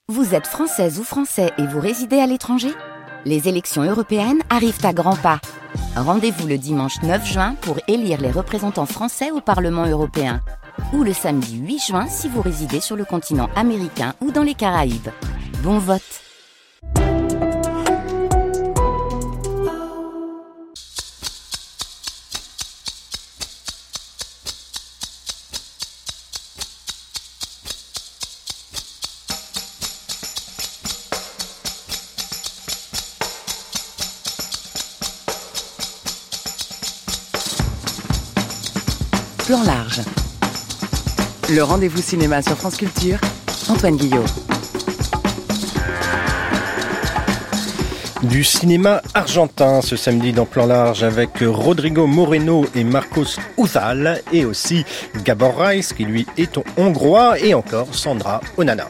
Vous êtes française ou français et vous résidez à l'étranger ? Les élections européennes arrivent à grands pas. Rendez-vous le dimanche 9 juin pour élire les représentants français au Parlement européen. Ou le samedi 8 juin si vous résidez sur le continent américain ou dans les Caraïbes. Bon vote! Plan large. Le rendez-vous cinéma sur France Culture, Antoine Guillot. Du cinéma argentin ce samedi dans Plan large avec Rodrigo Moreno et Marcos Uzal et aussi Gabor Reis qui lui est hongrois et encore Sandra Onana.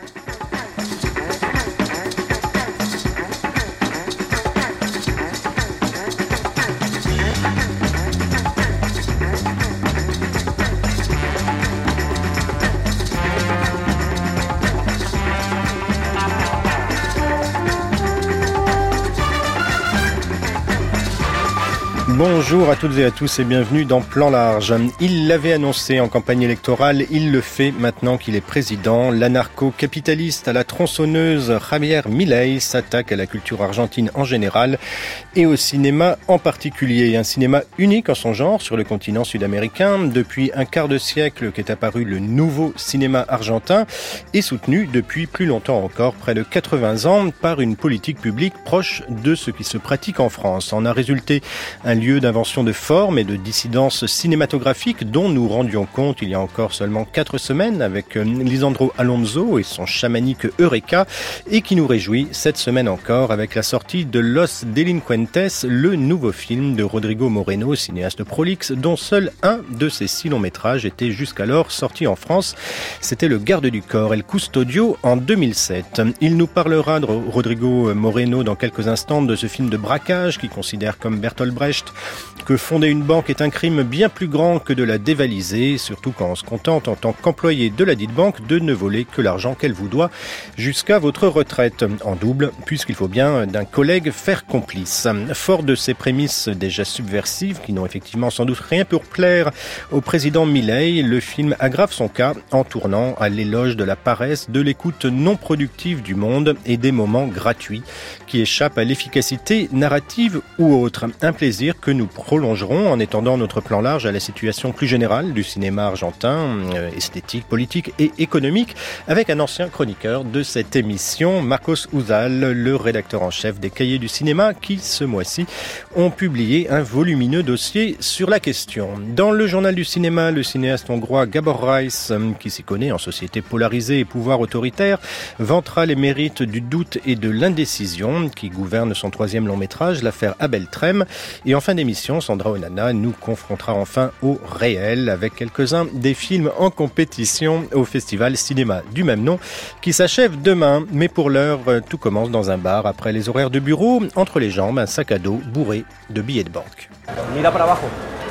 Bonjour à toutes et à tous et bienvenue dans Plan large. Il l'avait annoncé en campagne électorale, il le fait maintenant qu'il est président. L'anarcho-capitaliste à la tronçonneuse Javier Milei s'attaque à la culture argentine en général et au cinéma en particulier. Un cinéma unique en son genre sur le continent sud-américain. Depuis un quart de siècle qu'est apparu le nouveau cinéma argentin et soutenu depuis plus longtemps encore, près de 80 ans, par une politique publique proche de ce qui se pratique en France. En a résulté un lieu d'invention de forme et de dissidence cinématographique dont nous rendions compte il y a encore seulement 4 semaines avec Lisandro Alonso et son chamanique Eureka et qui nous réjouit cette semaine encore avec la sortie de Los Delincuentes, le nouveau film de Rodrigo Moreno, cinéaste prolixe dont seul un de ses 6 longs métrages était jusqu'alors sorti en France. C'était Le Garde du Corps, El Custodio en 2007. Il nous parlera de Rodrigo Moreno dans quelques instants de ce film de braquage qui considère comme Bertolt Brecht que fonder une banque est un crime bien plus grand que de la dévaliser, surtout quand on se contente en tant qu'employé de la dite banque de ne voler que l'argent qu'elle vous doit jusqu'à votre retraite. En double, puisqu'il faut bien d'un collègue faire complice. Fort de ces prémices déjà subversives, qui n'ont effectivement sans doute rien pour plaire au président Milei, le film aggrave son cas en tournant à l'éloge de la paresse, de l'écoute non productive du monde et des moments gratuits qui échappent à l'efficacité narrative ou autre. Un plaisir que nous prolongerons en étendant notre plan large à la situation plus générale du cinéma argentin, esthétique, politique et économique, avec un ancien chroniqueur de cette émission, Marcos Uzal, le rédacteur en chef des Cahiers du cinéma, qui, ce mois-ci, ont publié un volumineux dossier sur la question. Dans le journal du cinéma, le cinéaste hongrois Gabor Reis, qui s'y connaît en société polarisée et pouvoir autoritaire, vantera les mérites du doute et de l'indécision qui gouverne son 3e long métrage, l'affaire Abel Trem. Et en fin d'émission, Sandra Onana nous confrontera enfin au réel avec quelques-uns des films en compétition au Festival Cinéma du même nom qui s'achève demain. Mais pour l'heure, tout commence dans un bar après les horaires de bureau, entre les jambes, un sac à dos bourré de billets de banque. Mira para abajo.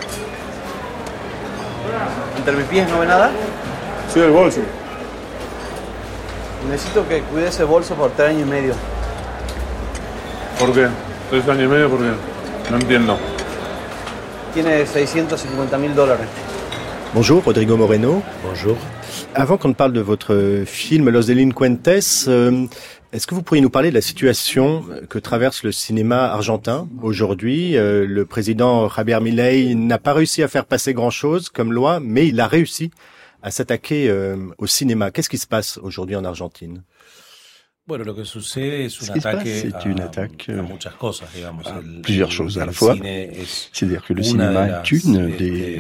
Entre mis pies no ve nada. Sí, el bolso. Necesito que cuide ese bolso por 3 años y medio. ¿Por qué? 3 años y medio, ¿por qué? No entiendo. Tiene $650,000. Bonjour, Rodrigo Moreno. Bonjour. Avant qu'on ne parle de votre film Los Delincuentes, est-ce que vous pourriez nous parler de la situation que traverse le cinéma argentin aujourd'hui ? Le président Javier Milei n'a pas réussi à faire passer grand-chose comme loi, mais il a réussi à s'attaquer au cinéma. Qu'est-ce qui se passe aujourd'hui en Argentine ? C'est une attaque à plusieurs choses à la fois. C'est-à-dire que le cinéma est une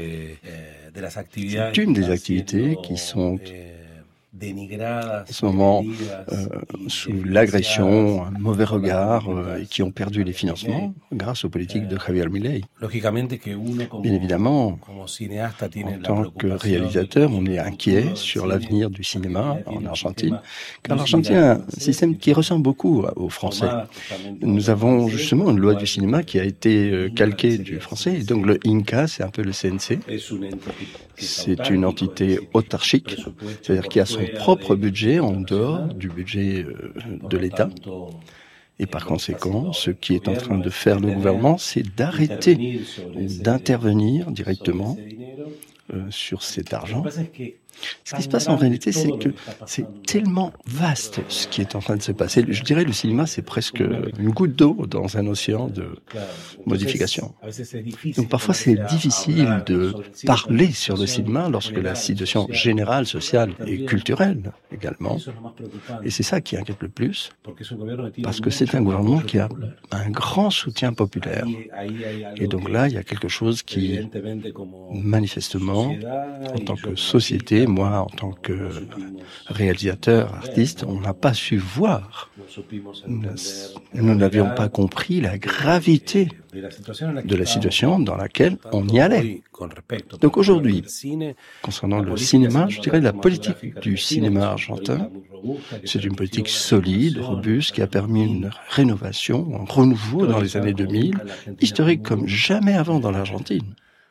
des activités qui sont en ce moment sous l'agression, un mauvais regard et qui ont perdu les financements grâce aux politiques de Javier Milei. Bien évidemment, en tant que réalisateur, on est inquiet sur l'avenir du cinéma en Argentine, car l'Argentine a un système qui ressemble beaucoup au français. Nous avons justement une loi du cinéma qui a été calquée du français, et donc le INCA, c'est un peu le CNC. C'est une entité autarchique, c'est-à-dire qui a son son propre budget en dehors du budget de l'État. Et par conséquent, ce qui est en train de faire le gouvernement, c'est d'arrêter d'intervenir directement sur cet argent. Ce qui se passe en réalité, c'est que c'est tellement vaste ce qui est en train de se passer. Je dirais le cinéma, c'est presque une goutte d'eau dans un océan de modifications. Donc parfois, c'est difficile de parler sur le cinéma lorsque la situation générale, sociale et culturelle également. Et c'est ça qui inquiète le plus, parce que c'est un gouvernement qui a un grand soutien populaire. Et donc là, il y a quelque chose qui, manifestement, en tant que société, moi, en tant que réalisateur, artiste, on n'a pas su voir. Nous n'avions pas compris la gravité de la situation dans laquelle on y allait. Donc aujourd'hui, concernant le cinéma, je dirais la politique du cinéma argentin, c'est une politique solide, robuste, qui a permis une rénovation, un renouveau dans les années 2000, historique comme jamais avant dans l'Argentine.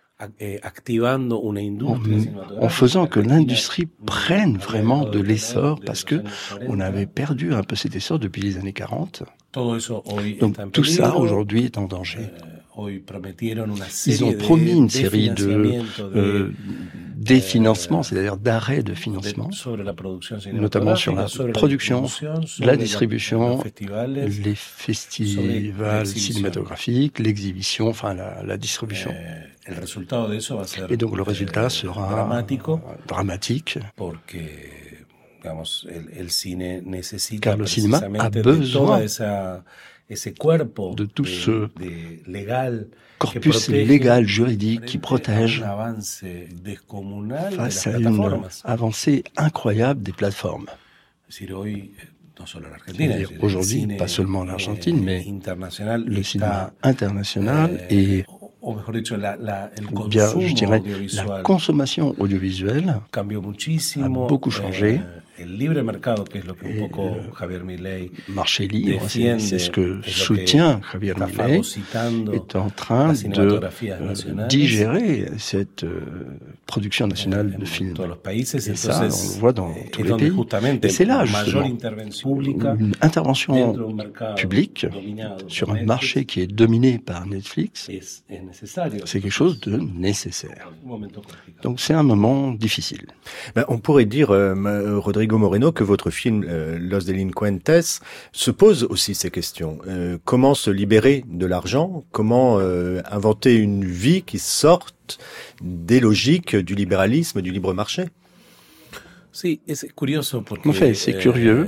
En faisant que l'industrie prenne vraiment de l'essor, parce que on avait perdu un peu cet essor depuis les années 40. Donc tout ça aujourd'hui est en danger. Ils ont promis une série de définancements, c'est-à-dire d'arrêt de financement, notamment sur la production, la distribution, les festivals cinématographiques, l'exhibition, enfin la distribution. Et donc le résultat sera dramatique, car le cinéma a besoin de tout ce corpus légal, juridique qui protège face à une avancée incroyable des plateformes. C'est-à-dire aujourd'hui, pas seulement l'Argentine, mais le cinéma international et bien, je dirais, la consommation audiovisuelle a beaucoup changé. Et le marché libre, c'est ce que soutient Javier Milei, est en train de digérer cette production nationale de films. Et ça, on le voit dans tous les pays. Et c'est là, justement, une intervention publique sur un marché qui est dominé par Netflix, c'est quelque chose de nécessaire. Donc c'est un moment difficile. On pourrait dire, Rodrigo Moreno, que votre film Los Delincuentes se pose aussi ces questions. Comment se libérer de l'argent? Comment inventer une vie qui sorte des logiques du libéralisme, du libre marché? En fait, c'est curieux.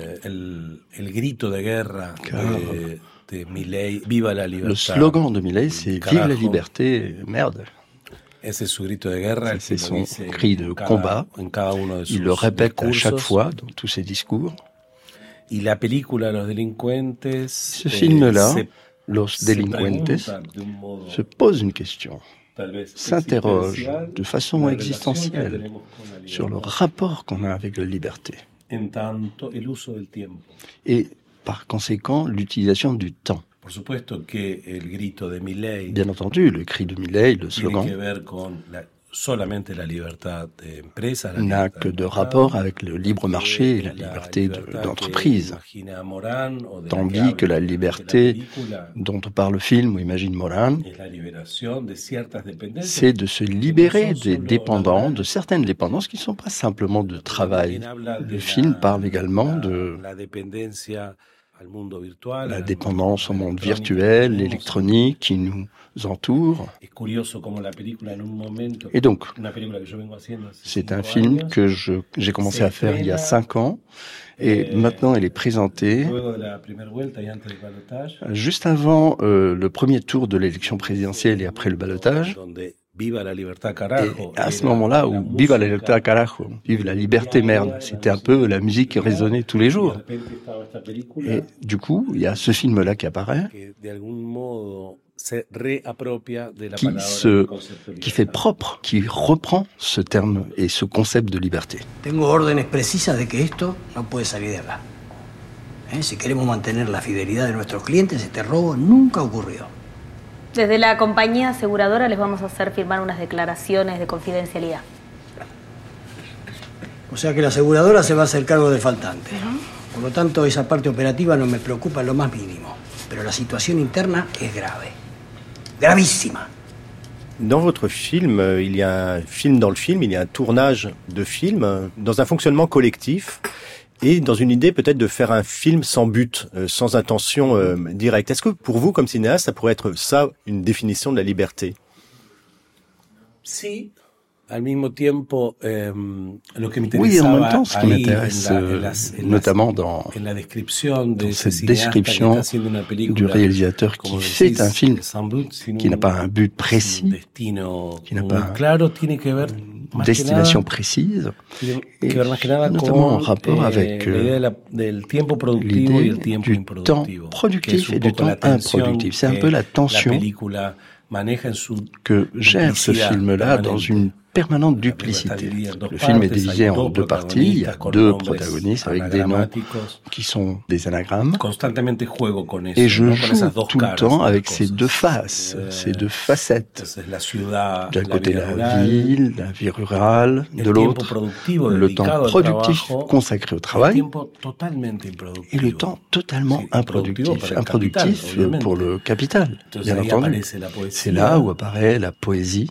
Le slogan de Milei, c'est « Vive la liberté, merde ». C'est son cri de combat. Il le répète à chaque fois dans tous ses discours. Ce film-là, Los Delincuentes, se pose une question, s'interroge de façon existentielle sur le rapport qu'on a avec la liberté. Et par conséquent, l'utilisation du temps. Bien entendu, le cri de Milei, le slogan, n'a que de rapport avec le libre marché et la liberté d'entreprise. Tandis que la liberté dont parle le film, ou imagine Morán, c'est de se libérer des dépendants, de certaines dépendances qui ne sont pas simplement de travail. Le film parle également de la dépendance au monde virtuel, électronique qui nous entoure. Et donc, c'est un film que j'ai commencé à faire il y a 5 ans et maintenant il est présenté juste avant le premier tour de l'élection présidentielle et après le ballotage. Et à ce moment-là où « Viva la libertad, carajo », « Vive la liberté, merde », c'était un peu la musique qui résonnait tous les jours. Et du coup, il y a ce film-là qui apparaît, qui fait propre, qui reprend ce terme et ce concept de liberté. Tengo órdenes precisas de que esto no puede salir de acá. Si queremos mantener la fidelidad de nuestros clientes, este robo nunca ocurrió. Desde la compañía aseguradora les vamos a hacer firmar unas declaraciones de confidencialidad. O sea que la aseguradora se va a hacer cargo del faltante. Por lo tanto, esa parte operativa no me preocupa en lo más mínimo. Pero la situación interna es grave. Gravísima. Dans votre film, il y a un film dans le film, il y a un tournage de film dans un fonctionnement collectif et dans une idée peut-être de faire un film sans but, sans intention directe. Est-ce que pour vous, comme cinéaste, ça pourrait être ça, une définition de la liberté? Sí. Al mismo tiempo, lo que me Oui, en même interesaba temps, ce qui m'intéresse, notamment dans cette description du réalisateur qui fait un film qui n'a pas un but précis, qui n'a pas une destination précise, et notamment en rapport avec l'idée du temps productif et du temps improductif. C'est un peu la tension que gère ce film-là dans une permanente duplicité. Le film est divisé en deux parties. Il y a deux protagonistes avec des noms qui sont des anagrammes. Et je joue tout le temps avec ces deux faces, ces deux facettes. D'un côté la vie rurale, de l'autre le temps productif consacré au travail et le temps totalement improductif. Improductif pour le capital, bien entendu. C'est là où apparaît la poésie.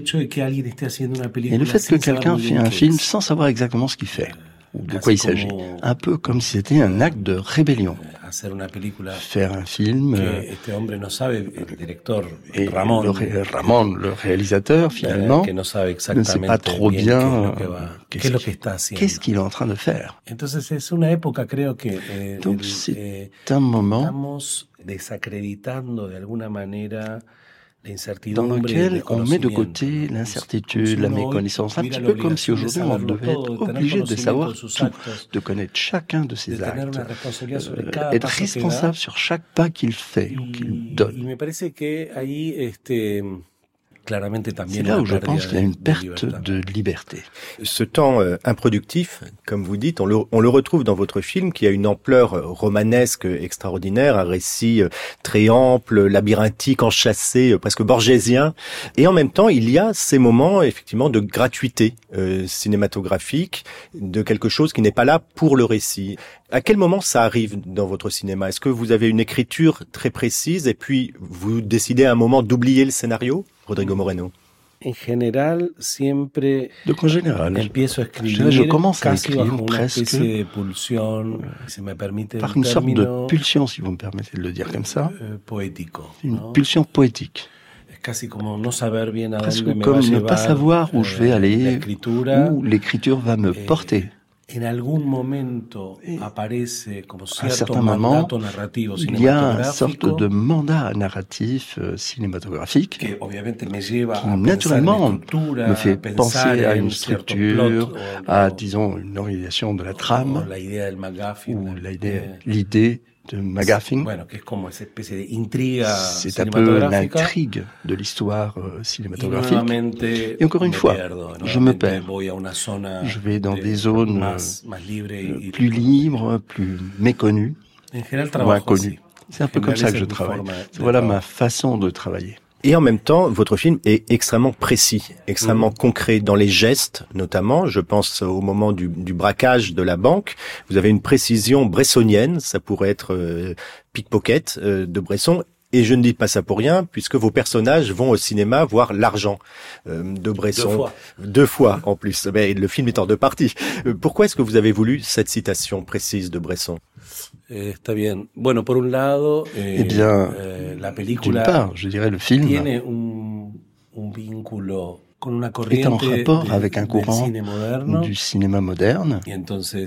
Et le fait que quelqu'un fait un film sans savoir exactement ce qu'il fait, ou de quoi il s'agit, un peu comme si c'était un acte de rébellion. Faire un film, et Ramón, le réalisateur, finalement, ne sait pas trop bien qu'est-ce qu'il est en train de faire. Donc c'est un moment dans lequel on met de côté l'incertitude, la méconnaissance, un petit peu comme si aujourd'hui on devait être obligé de savoir tout, de connaître chacun de ses actes, être responsable sur chaque pas qu'il fait ou qu'il donne. C'est là où je pense qu'il y a une perte de liberté. Ce temps improductif, comme vous dites, on le retrouve dans votre film qui a une ampleur romanesque extraordinaire, un récit très ample, labyrinthique, enchâssé, presque borgésien. Et en même temps, il y a ces moments effectivement de gratuité cinématographique, de quelque chose qui n'est pas là pour le récit. À quel moment ça arrive dans votre cinéma? Est-ce que vous avez une écriture très précise et puis vous décidez à un moment d'oublier le scénario? Rodrigo Moreno. Donc en général, je commence à écrire presque par une sorte de pulsion, si vous me permettez de le dire comme ça, une pulsion poétique. Presque comme ne pas savoir où je vais aller, où l'écriture va me porter. À un certain moment, il y a une sorte de mandat narratif cinématographique qui, naturellement, me fait penser à une structure, à, disons, une organisation de la trame, ou l'idée de MacGuffin. C'est un peu l'intrigue de l'histoire cinématographique. Et encore une fois, je me perds. Je vais dans des zones plus libres, plus méconnues, moins connues. C'est un peu comme ça que je travaille. Voilà ma façon de travailler. Et en même temps, votre film est extrêmement précis, extrêmement concret dans les gestes, notamment. Je pense au moment du braquage de la banque. Vous avez une précision bressonienne. Ça pourrait être Pickpocket de Bresson. Et je ne dis pas ça pour rien, puisque vos personnages vont au cinéma voir L'Argent de Bresson. Deux fois en plus. Mais le film est en deux parties. Pourquoi est-ce que vous avez voulu cette citation précise de Bresson? Está bien. Bueno, por un lado, la película, d'une part, je dirais le film tiene un vínculo est en rapport avec un courant du cinéma moderne et une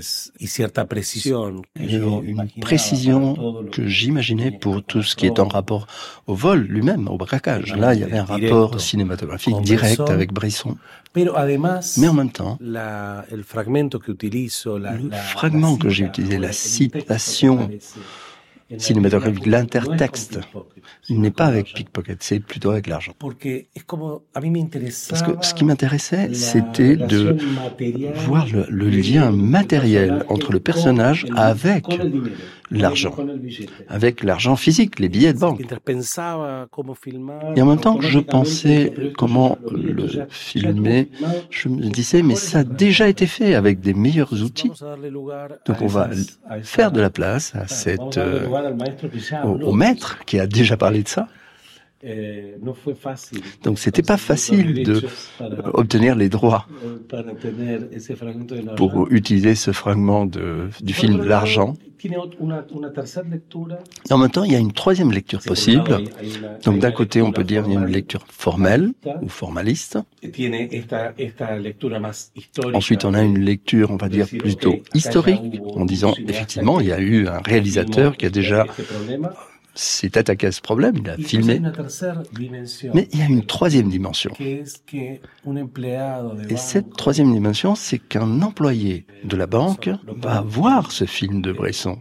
précision que j'imaginais pour tout ce qui est en rapport au vol lui-même, au braquage. Là, il y avait un rapport cinématographique direct avec Bresson. Mais en même temps, le fragment que j'ai utilisé, la citation cinématographique, l'intertexte, il n'est pas avec Pickpocket, c'est plutôt avec L'Argent. Parce que ce qui m'intéressait, c'était de voir le lien matériel entre le personnage avec l'argent, avec l'argent physique, les billets de banque. Et en même temps, je pensais comment le filmer. Je me disais, mais ça a déjà été fait avec des meilleurs outils. Donc on va faire de la place à au maître qui a déjà parlé de ça. Donc c'était pas facile de obtenir les droits pour utiliser ce fragment du film L'argent. Et en même temps, il y a une troisième lecture possible. Donc d'un côté, on peut dire qu'il y a une lecture formelle ou formaliste. Ensuite, on a une lecture, on va dire, plutôt historique, en disant, effectivement, il y a eu un réalisateur qui a déjà s'est attaqué à ce problème, il a filmé. Mais il y a une troisième dimension. Et cette troisième dimension, c'est qu'un employé de la banque va voir ce film de Bresson.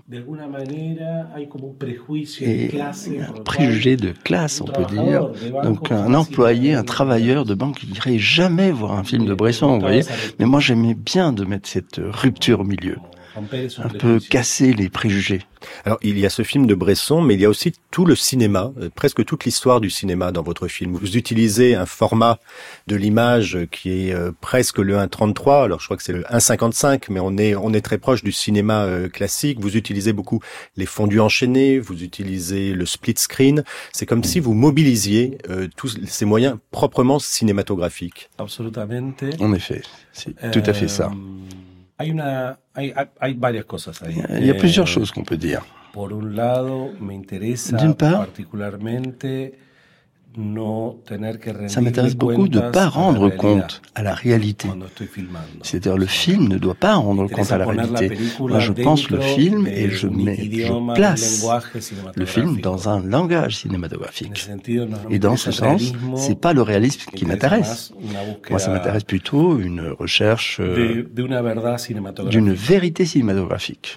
Et un préjugé de classe, on peut dire. Donc un employé, un travailleur de banque, il n'irait jamais voir un film de Bresson, vous voyez. Mais moi, j'aimais bien de mettre cette rupture au milieu. Un peu casser les préjugés. Alors, il y a ce film de Bresson, mais il y a aussi tout le cinéma, presque toute l'histoire du cinéma dans votre film. Vous utilisez un format de l'image qui est presque le 1,33. Alors, je crois que c'est le 1,55, mais on est très proche du cinéma classique. Vous utilisez beaucoup les fondus enchaînés, vous utilisez le split screen. C'est comme si vous mobilisiez tous ces moyens proprement cinématographiques. Absolument. En effet, c'est tout à fait ça. Il y a plusieurs choses qu'on peut dire. D'une part, ça m'intéresse beaucoup de ne pas rendre compte à la réalité. C'est-à-dire le film ne doit pas rendre compte à la réalité. Moi, je pense le film et je place le film dans un langage cinématographique. Et dans ce sens, c'est pas le réalisme qui m'intéresse. Moi, ça m'intéresse plutôt une recherche d'une vérité cinématographique.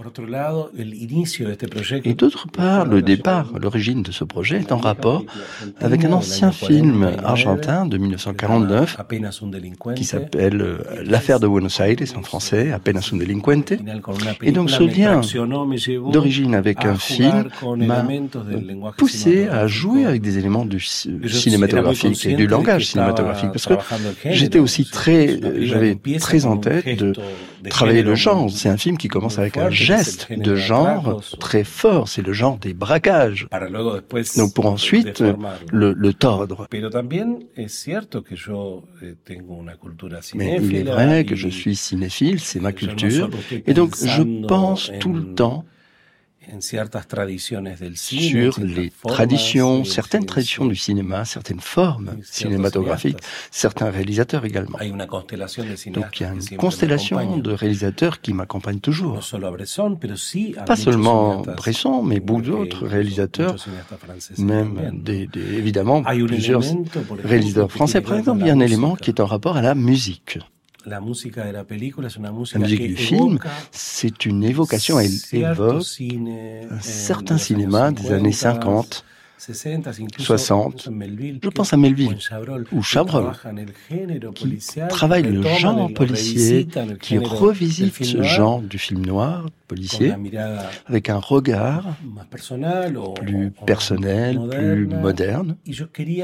Et d'autre part, le départ, l'origine de ce projet est en rapport avec un ancien film argentin de 1949 qui s'appelle L'affaire de Buenos Aires en français, Apenas un delincuente. Et donc ce lien d'origine avec un film m'a poussé à jouer avec des éléments du cinématographique et du langage cinématographique parce que j'avais très en tête de travailler le genre. C'est un film qui commence avec un geste de genre très fort, c'est le genre des braquages. Donc pour ensuite le tordre. Mais il est vrai que je suis cinéphile, c'est ma culture, et donc je pense tout le temps sur les traditions, certaines traditions du cinéma, certaines formes cinématographiques, certains réalisateurs également. Donc il y a une constellation de réalisateurs qui m'accompagnent toujours. Pas seulement Bresson, mais beaucoup d'autres réalisateurs, même évidemment plusieurs réalisateurs français. Par exemple, il y a un élément qui est en rapport à la musique. La musique du film, c'est une évocation, elle évoque un certain cinéma des années 50, 60, je pense à Melville ou Chabrol, qui travaille le genre policier, qui revisite ce genre du film noir policier avec un regard plus personnel, plus moderne. Et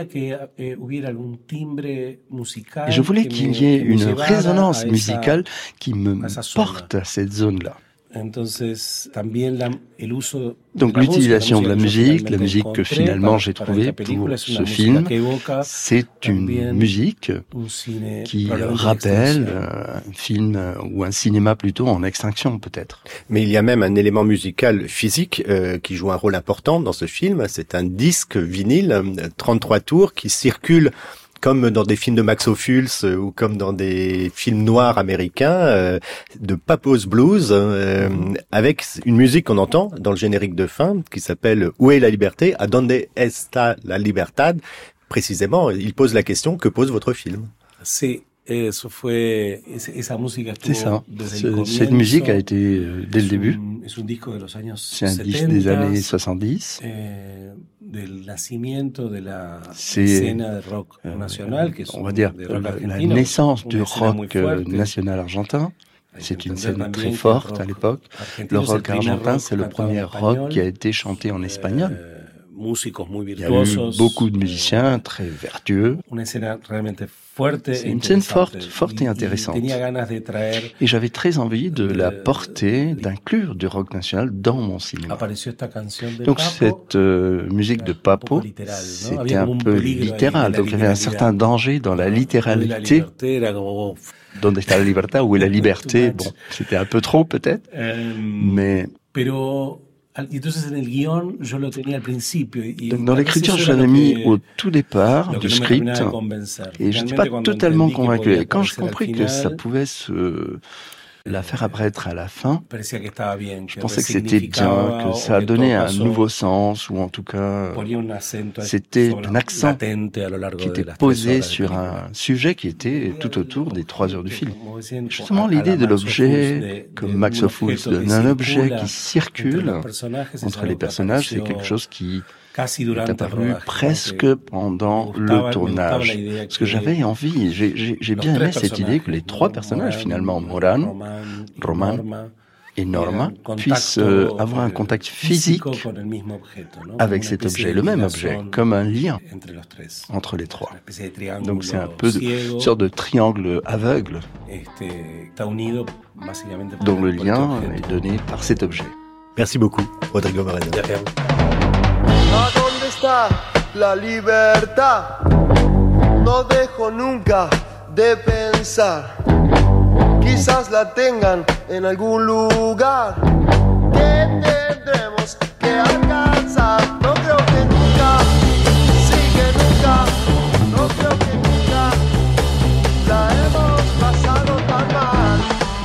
je voulais qu'il y ait une résonance musicale qui me porte à cette zone-là. Donc l'utilisation de la musique que finalement j'ai trouvée pour ce film, c'est une musique qui rappelle un film ou un cinéma plutôt en extinction peut-être. Mais il y a même un élément musical physique qui joue un rôle important dans ce film, c'est un disque vinyle 33 tours qui circule comme dans des films de Max Ophuls ou comme dans des films noirs américains, de Papo's Blues, avec une musique qu'on entend dans le générique de fin, qui s'appelle « Où est la liberté? A donde está la libertad ?» Précisément, il pose la question que pose votre film. C'est ça. Cette musique a été dès le début. C'est un disque des années 70. C'est, on va dire, la naissance du rock national argentin. C'est une scène très forte à l'époque. Le rock argentin, c'est le premier rock qui a été chanté en espagnol. Il y a eu beaucoup de musiciens très vertueux. C'est une scène forte et intéressante. Et j'avais très envie de la porter, d'inclure du rock national dans mon cinéma. Donc cette musique de Papo, c'était un peu littéral. Donc il y avait un certain danger dans la littéralité. Donde está la libertad, où est la liberté? Bon, c'était un peu trop peut-être, mais... Donc dans l'écriture, je l'avais mis au tout départ du script et je n'étais pas totalement convaincu. Et quand j'ai compris que ça pouvait la faire apparaître à la fin, je pensais que c'était bien, que ça a donné un nouveau sens, ou en tout cas, c'était un accent qui était posé sur un sujet qui était tout autour des 3 heures du film. Justement, l'idée de l'objet, comme Max Ophüls donne, un objet qui circule entre les personnages, c'est quelque chose qui est apparu presque pendant le tournage. Parce que j'avais envie, j'ai bien aimé cette idée que les 3 personnages, finalement, Moran, Roman et Norma, puissent avoir un contact physique avec cet objet, le même objet, comme un lien entre les 3. Donc c'est un peu une sorte de triangle aveugle dont le lien est donné par cet objet. Merci beaucoup, Rodrigo Moreno. ¿A dónde está la libertad? No dejo nunca de pensar. Quizás la tengan en algún lugar que tendremos que alcanzar. No creo que nunca, sí que nunca, no creo que nunca la hemos pasado tan mal.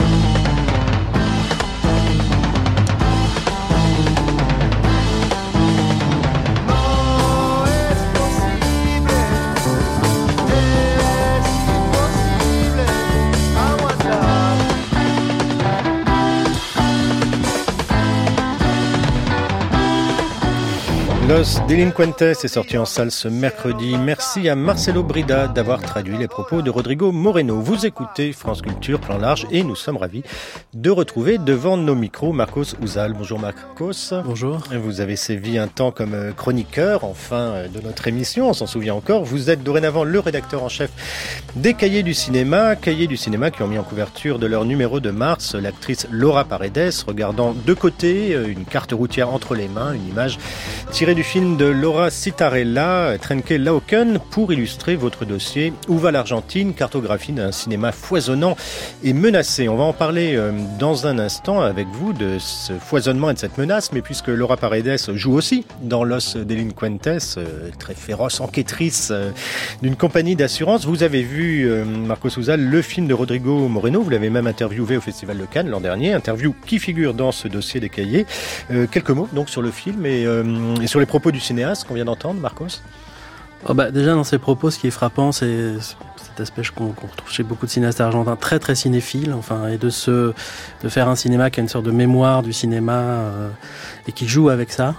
Los Delincuentes est sorti en salle ce mercredi. Merci à Marcelo Brida d'avoir traduit les propos de Rodrigo Moreno. Vous écoutez France Culture, Plan Large, et nous sommes ravis de retrouver devant nos micros Marcos Uzal. Bonjour Marcos. Bonjour. Vous avez sévi un temps comme chroniqueur, enfin, de notre émission, on s'en souvient encore. Vous êtes dorénavant le rédacteur en chef des Cahiers du cinéma qui ont mis en couverture de leur numéro de mars l'actrice Laura Paredes, regardant de côté une carte routière entre les mains, une image tirée du film de Laura Citarella, Trenque Lauquen, pour illustrer votre dossier Où va l'Argentine, cartographie d'un cinéma foisonnant et menacé. On va en parler dans un instant avec vous de ce foisonnement et de cette menace, mais puisque Laura Paredes joue aussi dans Los Delincuentes, très féroce enquêtrice d'une compagnie d'assurance, vous avez vu, Marcos Uzal, le film de Rodrigo Moreno, vous l'avez même interviewé au Festival de Cannes l'an dernier, interview qui figure dans ce dossier des Cahiers. Quelques mots donc sur le film et sur les propos du cinéaste qu'on vient d'entendre, Marcos. Déjà dans ses propos, ce qui est frappant, c'est cet aspect qu'on retrouve chez beaucoup de cinéastes argentins, très très cinéphiles, enfin, et de faire un cinéma qui a une sorte de mémoire du cinéma et qui joue avec ça,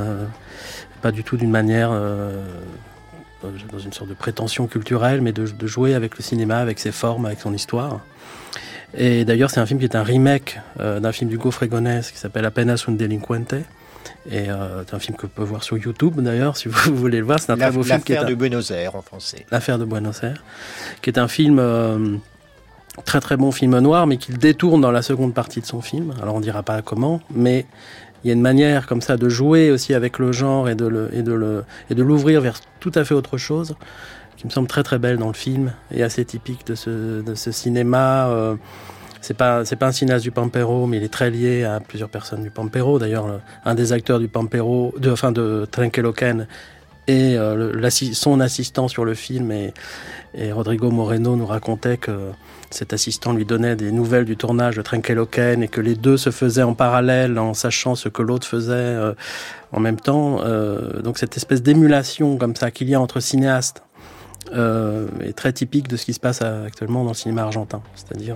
pas du tout d'une manière dans une sorte de prétention culturelle, mais de jouer avec le cinéma, avec ses formes, avec son histoire. Et d'ailleurs, c'est un film qui est un remake d'un film d'Hugo Fregones qui s'appelle Apenas un Delincuente. Et c'est un film que vous pouvez voir sur YouTube d'ailleurs, si vous voulez le voir. C'est un très beau film. L'affaire de Buenos Aires en français. L'affaire de Buenos Aires, qui est un film très très bon film noir, mais qu'il détourne dans la seconde partie de son film. Alors on dira pas comment, mais il y a une manière comme ça de jouer aussi avec le genre et de l'ouvrir vers tout à fait autre chose, qui me semble très très belle dans le film et assez typique de ce cinéma. C'est pas un cinéaste du Pampero, mais il est très lié à plusieurs personnes du Pampero. D'ailleurs, un des acteurs du Pampero, de Trenque Lauquen, et son assistant sur le film, et Rodrigo Moreno nous racontait que cet assistant lui donnait des nouvelles du tournage de Trenque Lauquen et que les deux se faisaient en parallèle en sachant ce que l'autre faisait en même temps. Donc cette espèce d'émulation comme ça qu'il y a entre cinéastes est très typique de ce qui se passe actuellement dans le cinéma argentin. C'est-à-dire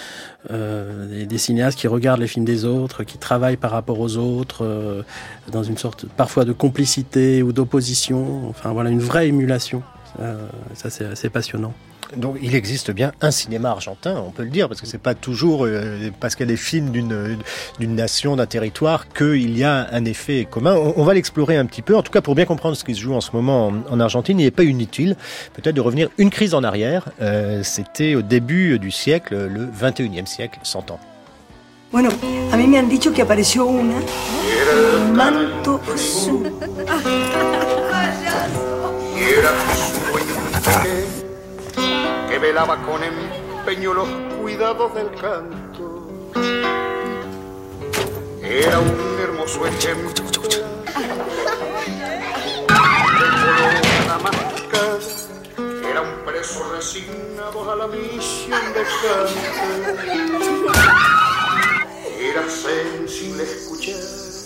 des cinéastes qui regardent les films des autres, qui travaillent par rapport aux autres, dans une sorte parfois de complicité ou d'opposition. Enfin voilà, une vraie émulation. Ça c'est assez passionnant. Donc il existe bien un cinéma argentin, on peut le dire, parce que c'est pas toujours parce qu'il y a des films d'une nation, d'un territoire, qu'il y a un effet commun. On va l'explorer un petit peu. En tout cas, pour bien comprendre ce qui se joue en ce moment en Argentine, il n'est pas inutile peut-être de revenir une crise en arrière. C'était au début du siècle, le 21e siècle, 100 ans. Bueno, a mí me han dicho que apareció una con manto azul. Que velaba con empeño los cuidados del canto. Era un hermoso ejemplo de Damascus. Era un preso resignado a la misión de canto. Era sensible escuchar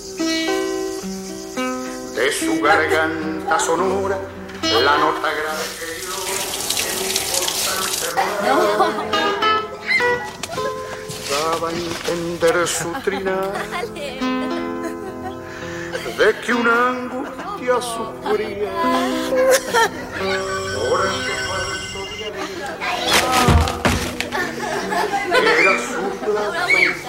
de su garganta sonora la nota grave que daba a entender su trinar de que una angustia sufría por el falso de era su plaza.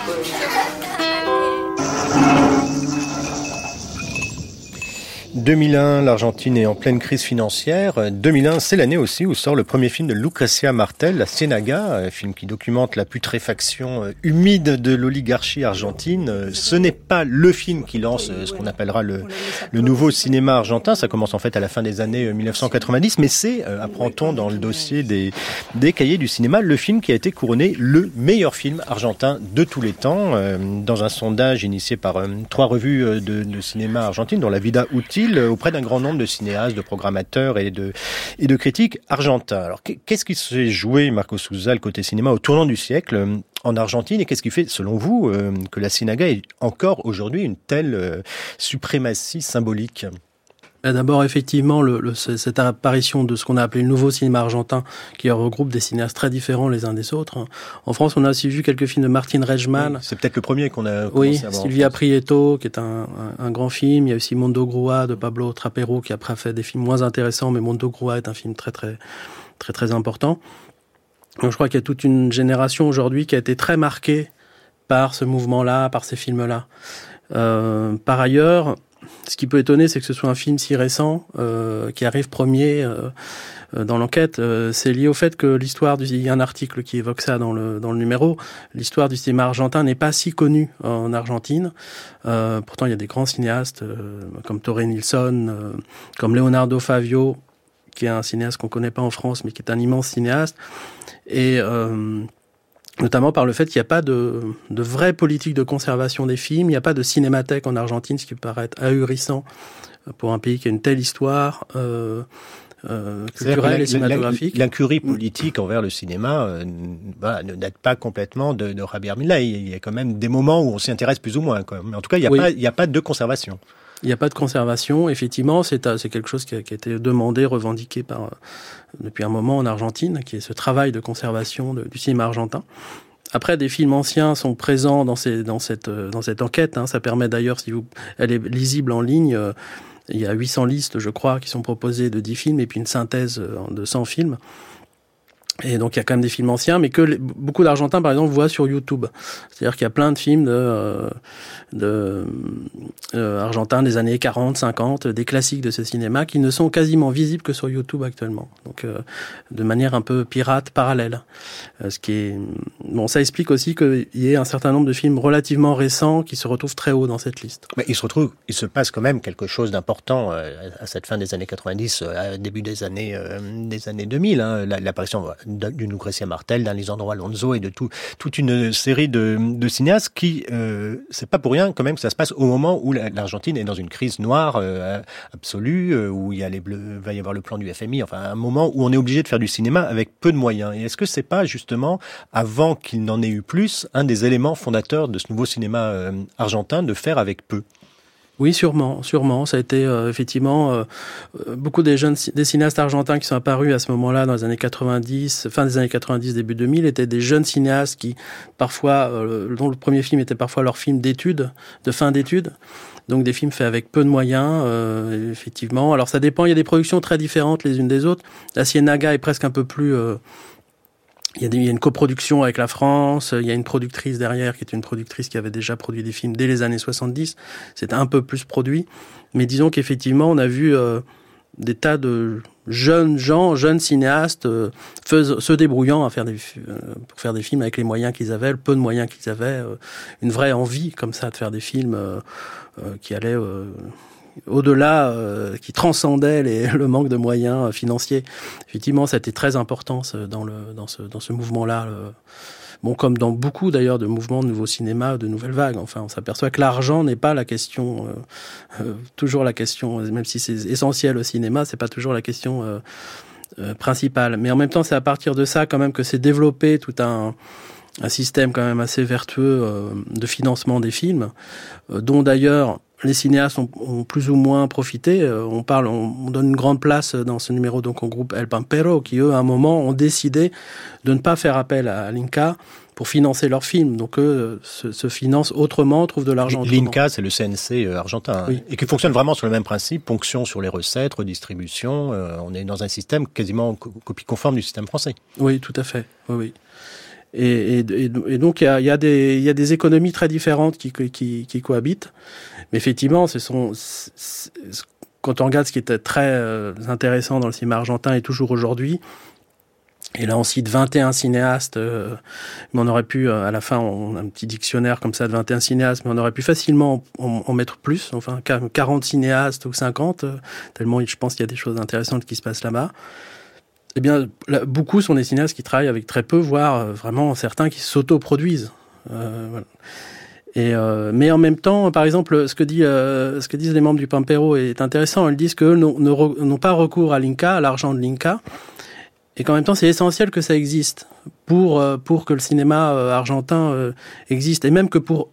2001, l'Argentine est en pleine crise financière. 2001, c'est l'année aussi où sort le premier film de Lucrecia Martel, La Ciénaga, un film qui documente la putréfaction humide de l'oligarchie argentine. Ce n'est pas le film qui lance ce qu'on appellera le nouveau cinéma argentin. Ça commence en fait à la fin des années 1990, mais c'est, apprend-on dans le dossier des cahiers du cinéma, le film qui a été couronné le meilleur film argentin de tous les temps. Dans un sondage initié par 3 revues de cinéma argentine, dont La Vida Útil, auprès d'un grand nombre de cinéastes, de programmateurs et de critiques argentins. Alors, qu'est-ce qui s'est joué, Marco Souza, le côté cinéma, au tournant du siècle en Argentine, et qu'est-ce qui fait, selon vous, que La Ciénaga ait encore aujourd'hui une telle suprématie symbolique ? D'abord, effectivement, cette apparition de ce qu'on a appelé le nouveau cinéma argentin, qui regroupe des cinéastes très différents les uns des autres. En France, on a aussi vu quelques films de Martin Reijman. Oui, c'est peut-être le premier qu'on a commencé à voir. Silvia Prieto, qui est un grand film. Il y a aussi Mondo Grua de Pablo Trapero, qui après a fait des films moins intéressants, mais Mondo Grua est un film très, très, très, très important. Donc, je crois qu'il y a toute une génération aujourd'hui qui a été très marquée par ce mouvement-là, par ces films-là. Par ailleurs, ce qui peut étonner, c'est que ce soit un film si récent, qui arrive premier dans l'enquête. C'est lié au fait que il y a un article qui évoque ça dans le numéro, l'histoire du cinéma argentin n'est pas si connue en Argentine. Pourtant, il y a des grands cinéastes comme Torre Nilsson, comme Leonardo Favio, qui est un cinéaste qu'on connaît pas en France, mais qui est un immense cinéaste. Et notamment par le fait qu'il n'y a pas de vraie politique de conservation des films, il n'y a pas de cinémathèque en Argentine, ce qui peut paraître ahurissant pour un pays qui a une telle histoire culturelle et cinématographique. L'incurie politique envers le cinéma ne date pas complètement de Javier Milei. Il y a quand même des moments où on s'y intéresse plus ou moins. Mais en tout cas, il n'y a pas de conservation. Il n'y a pas de conservation. Effectivement, c'est quelque chose qui a été demandé, revendiqué depuis un moment en Argentine, qui est ce travail de conservation du cinéma argentin. Après, des films anciens sont présents dans cette enquête. Ça permet d'ailleurs, elle est lisible en ligne. Il y a 800 listes, je crois, qui sont proposées de 10 films et puis une synthèse de 100 films. Et donc, il y a quand même des films anciens, mais que beaucoup d'Argentins, par exemple, voient sur YouTube. C'est-à-dire qu'il y a plein de films argentins des années 40, 50, des classiques de ce cinéma qui ne sont quasiment visibles que sur YouTube actuellement. Donc, de manière un peu pirate, parallèle. Ça explique aussi qu'il y ait un certain nombre de films relativement récents qui se retrouvent très haut dans cette liste. Mais il se passe quand même quelque chose d'important à cette fin des années 90, début des années 2000, l'apparition d'une Lucrecia Martel, d'un Lisandro Alonso et de toute une série de cinéastes qui, c'est pas pour rien quand même que ça se passe au moment où l'Argentine est dans une crise noire absolue, où va y avoir le plan du FMI, enfin un moment où on est obligé de faire du cinéma avec peu de moyens. Et est-ce que c'est pas justement, avant qu'il n'en ait eu plus, un des éléments fondateurs de ce nouveau cinéma argentin de faire avec peu ? Oui, sûrement. Ça a été effectivement beaucoup des cinéastes argentins qui sont apparus à ce moment-là dans les années 90, fin des années 90, début 2000, étaient des jeunes cinéastes qui parfois, dont le premier film était parfois leur film d'études, de fin d'études. Donc des films faits avec peu de moyens, effectivement. Alors ça dépend, il y a des productions très différentes les unes des autres. La Ciénaga est presque un peu plus... il y a une coproduction avec la France, il y a une productrice derrière qui est une productrice qui avait déjà produit des films dès les années 70. C'était un peu plus produit. Mais disons qu'effectivement, on a vu des tas de jeunes cinéastes se débrouillant pour faire des films avec les moyens qu'ils avaient, le peu de moyens qu'ils avaient, une vraie envie comme ça de faire des films qui allaient au-delà, qui transcendaient le manque de moyens financiers. Effectivement, ça a été très important dans ce mouvement-là. Bon, comme dans beaucoup d'ailleurs de mouvements de nouveau cinéma, de nouvelles vagues. Enfin, on s'aperçoit que l'argent n'est pas la question, toujours la question, même si c'est essentiel au cinéma, c'est pas toujours la question principale. Mais en même temps, c'est à partir de ça quand même que s'est développé tout un système quand même assez vertueux de financement des films, dont d'ailleurs les cinéastes ont plus ou moins profité. On donne une grande place dans ce numéro donc au groupe El Pampero, qui eux, à un moment, ont décidé de ne pas faire appel à l'INCA pour financer leurs films. Donc eux se financent autrement, trouvent de l'argent autrement. L'INCA, c'est le CNC argentin, oui. Et qui fonctionne vraiment sur le même principe, ponction sur les recettes, redistribution. On est dans un système quasiment copie conforme du système français. Oui, tout à fait. Oui. Et donc il y a des économies très différentes qui cohabitent. Mais effectivement, quand on regarde ce qui était très intéressant dans le cinéma argentin et toujours aujourd'hui, et là on cite 21 cinéastes, mais on aurait pu, à la fin on a un petit dictionnaire comme ça de 21 cinéastes, mais on aurait pu facilement en mettre plus, enfin 40 cinéastes ou 50, tellement je pense qu'il y a des choses intéressantes qui se passent là-bas. Eh bien, beaucoup sont des cinéastes qui travaillent avec très peu, voire vraiment certains qui s'autoproduisent. Voilà. Mais en même temps, par exemple, ce que disent les membres du Pampero est intéressant. Ils disent qu'eux n'ont pas recours à l'INCA, à l'argent de l'INCA, et qu'en même temps, c'est essentiel que ça existe pour que le cinéma argentin existe, et même que pour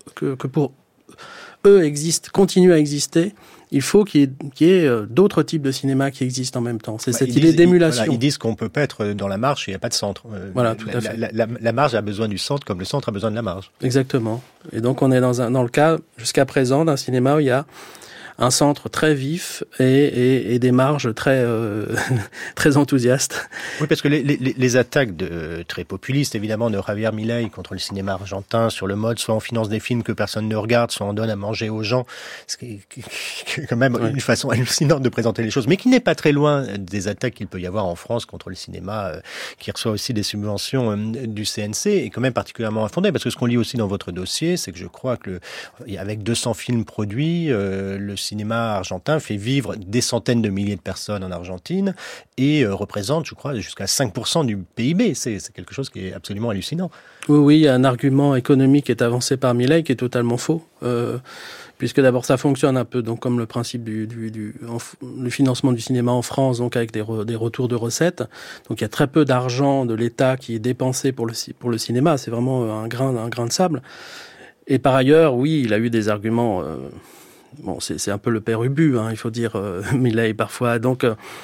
eux continuent à exister. Il faut qu'il y ait d'autres types de cinéma qui existent en même temps. C'est cette idée d'émulation. Ils disent qu'on peut pas être dans la marge s'il n'y a pas de centre. Voilà, tout à fait. La marge a besoin du centre comme le centre a besoin de la marge. Exactement. Et donc on est dans le cas, jusqu'à présent, d'un cinéma où il y a un centre très vif et des marges très très enthousiastes. Oui, parce que les attaques très populistes, évidemment, de Javier Milei contre le cinéma argentin sur le mode soit on finance des films que personne ne regarde, soit on donne à manger aux gens, ce qui est quand même une façon hallucinante de présenter les choses, mais qui n'est pas très loin des attaques qu'il peut y avoir en France contre le cinéma qui reçoit aussi des subventions du CNC, et quand même particulièrement infondé, parce que ce qu'on lit aussi dans votre dossier, c'est que je crois que avec 200 films produits, le cinéma argentin fait vivre des centaines de milliers de personnes en Argentine et représente, je crois, jusqu'à 5% du PIB. C'est quelque chose qui est absolument hallucinant. Oui, il y a un argument économique qui est avancé par Milei qui est totalement faux. Puisque d'abord ça fonctionne un peu donc comme le principe du financement du cinéma en France, donc avec des retours de recettes. Donc il y a très peu d'argent de l'État qui est dépensé pour le cinéma. C'est vraiment un grain de sable. Et par ailleurs, oui, il a eu des arguments. Bon, c'est un peu le père Ubu, il faut dire, Milei parfois. Donc,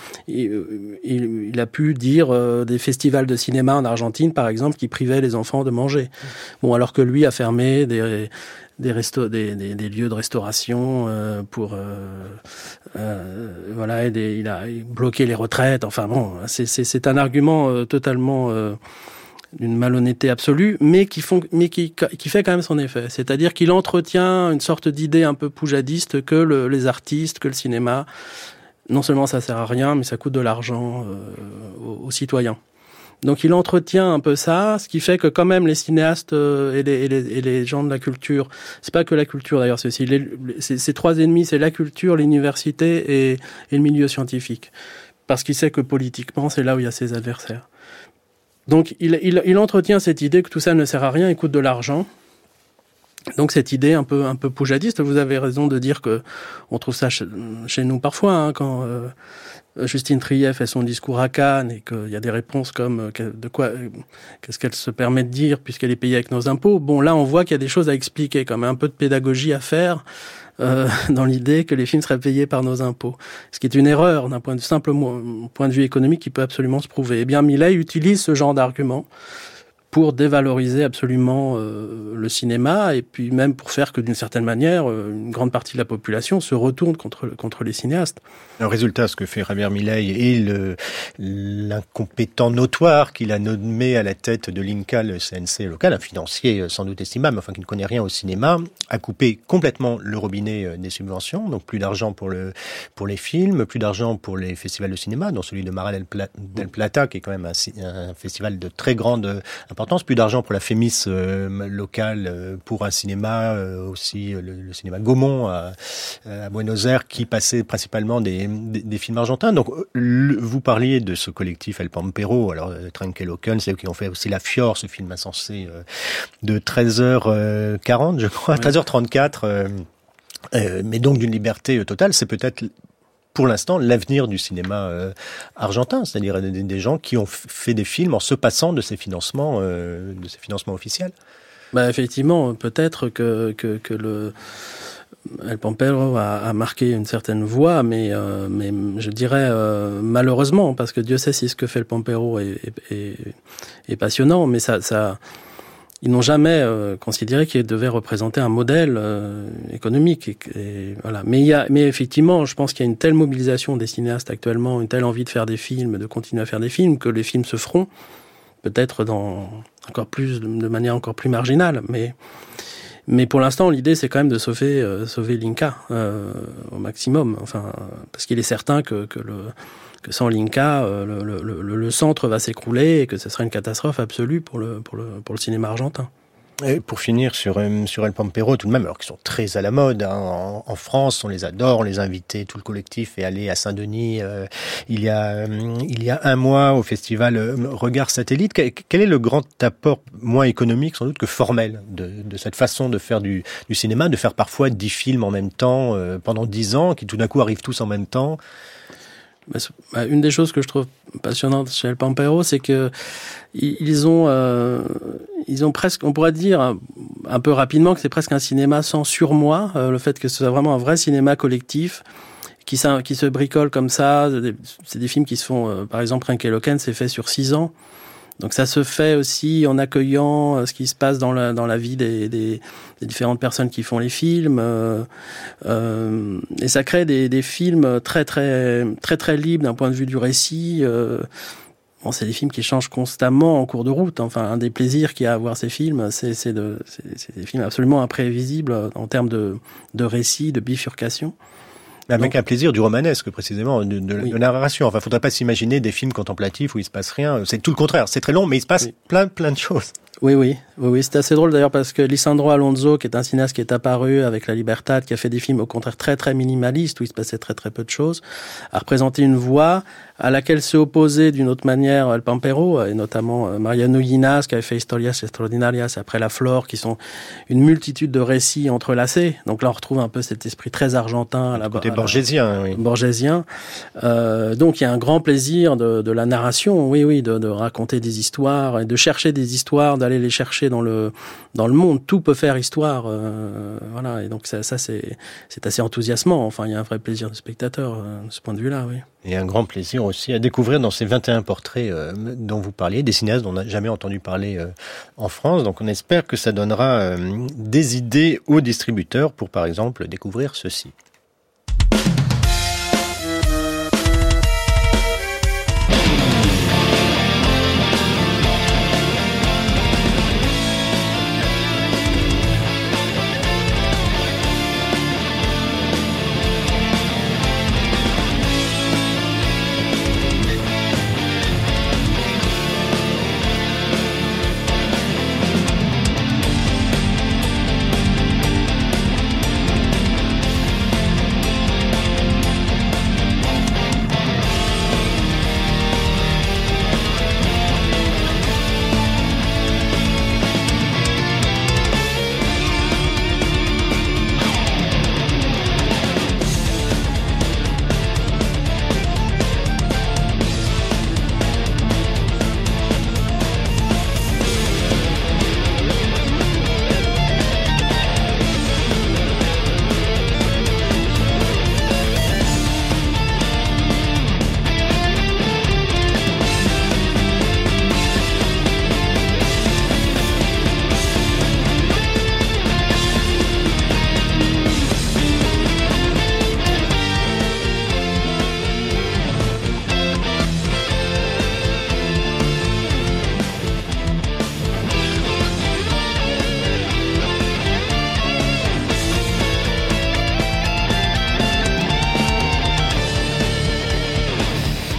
il a pu dire des festivals de cinéma en Argentine, par exemple, qui privaient les enfants de manger. Bon, alors que lui a fermé des lieux de restauration voilà, il a bloqué les retraites. Enfin bon, c'est un argument totalement d'une malhonnêteté absolue, mais qui fait quand même son effet. C'est-à-dire qu'il entretient une sorte d'idée un peu poujadiste que les artistes, que le cinéma, non seulement ça sert à rien, mais ça coûte de l'argent aux citoyens. Donc il entretient un peu ça, ce qui fait que quand même les cinéastes et les gens de la culture, c'est pas que la culture d'ailleurs, c'est aussi ces trois ennemis, c'est la culture, l'université et le milieu scientifique. Parce qu'il sait que politiquement, c'est là où il y a ses adversaires. Donc il entretient cette idée que tout ça ne sert à rien et coûte de l'argent. Donc cette idée un peu poujadiste, vous avez raison de dire que on trouve ça chez nous parfois, quand Justine Triet fait son discours à Cannes et qu'il y a des réponses comme qu'est-ce qu'elle se permet de dire puisqu'elle est payée avec nos impôts. Bon, là on voit qu'il y a des choses à expliquer, comme un peu de pédagogie à faire dans l'idée que les films seraient payés par nos impôts. Ce qui est une erreur d'un point de vue économique qui peut absolument se prouver. Eh bien, Milei utilise ce genre d'argument pour dévaloriser absolument le cinéma et puis même pour faire que d'une certaine manière, une grande partie de la population se retourne contre les cinéastes. Le résultat, ce que fait Javier Milei et l'incompétent notoire qu'il a nommé à la tête de l'INCA, le CNC local, un financier sans doute estimable, enfin qui ne connaît rien au cinéma, a coupé complètement le robinet des subventions, donc plus d'argent pour les films, plus d'argent pour les festivals de cinéma, dont celui de Mar del Plata, qui est quand même un festival de très grande importance, plus d'argent pour la FEMIS locale, pour un cinéma aussi, le cinéma Gaumont à Buenos Aires, qui passait principalement des films argentins. Donc vous parliez de ce collectif El Pampero, alors Trenkeloken, c'est eux qui ont fait aussi La Fior, ce film insensé de 13h40, je crois, 13h34, mais donc d'une liberté totale. C'est peut-être pour l'instant l'avenir du cinéma argentin, c'est-à-dire des gens qui ont fait des films en se passant de ces financements officiels. Bah effectivement, peut-être que le El Pampero a marqué une certaine voie, mais je dirais malheureusement, parce que Dieu sait si ce que fait El Pampero est passionnant, mais ça ils n'ont jamais considéré qu'il devait représenter un modèle économique. Et voilà. Mais effectivement, je pense qu'il y a une telle mobilisation des cinéastes actuellement, une telle envie de faire des films, de continuer à faire des films, que les films se feront, peut-être de manière encore plus marginale. Mais pour l'instant, l'idée, c'est quand même de sauver l'INCA au maximum. Enfin, parce qu'il est certain que sans l'INCA, le centre va s'écrouler et que ce sera une catastrophe absolue pour le cinéma argentin. Et pour finir sur El Pampero, tout de même, alors qu'ils sont très à la mode, hein, en France, on les adore, on les a invités, tout le collectif est allé à Saint-Denis il y a un mois au festival Regard Satellite. Quel est le grand apport, moins économique sans doute que formel, de cette façon de faire du cinéma, de faire parfois 10 films en même temps pendant 10 ans, qui tout d'un coup arrivent tous en même temps? Une des choses que je trouve passionnante chez El Pampero, c'est que ils ont presque, on pourrait dire un peu rapidement que c'est presque un cinéma sans surmoi, le fait que ce soit vraiment un vrai cinéma collectif qui se bricole comme ça. C'est des films qui se font, par exemple, Trenkeloken, c'est fait sur 6 ans. Donc ça se fait aussi en accueillant ce qui se passe dans la vie des différentes personnes qui font les films, et ça crée des films très très très très libres d'un point de vue du récit. Bon, c'est des films qui changent constamment en cours de route. Enfin, un des plaisirs qu'il y a à voir ces films, c'est des films absolument imprévisibles en termes de récit, de bifurcation. Avec un plaisir du romanesque, précisément, de narration. Enfin, faudrait pas s'imaginer des films contemplatifs où il se passe rien. C'est tout le contraire. C'est très long, mais il se passe plein de choses. Oui. C'est assez drôle d'ailleurs parce que Lisandro Alonso, qui est un cinéaste qui est apparu avec La Libertad, qui a fait des films au contraire très très minimalistes où il se passait très très peu de choses, a représenté une voix à laquelle s'est opposé d'une autre manière El Pampero, et notamment Mariano Llinas, qui avait fait Historias Extraordinarias, après La Flore, qui sont une multitude de récits entrelacés. Donc là, on retrouve un peu cet esprit très argentin. Côté borgésien, oui. Borgésien. Donc il y a un grand plaisir de la narration, de raconter des histoires, et de chercher des histoires, d'aller les chercher dans le monde. Tout peut faire histoire. Voilà. Et donc ça c'est assez enthousiasmant. Enfin, il y a un vrai plaisir de spectateur de ce point de vue-là, oui. Et un grand plaisir aussi à découvrir dans ces 21 portraits dont vous parliez, des cinéastes dont on n'a jamais entendu parler en France. Donc on espère que ça donnera des idées aux distributeurs pour, par exemple, découvrir ceci.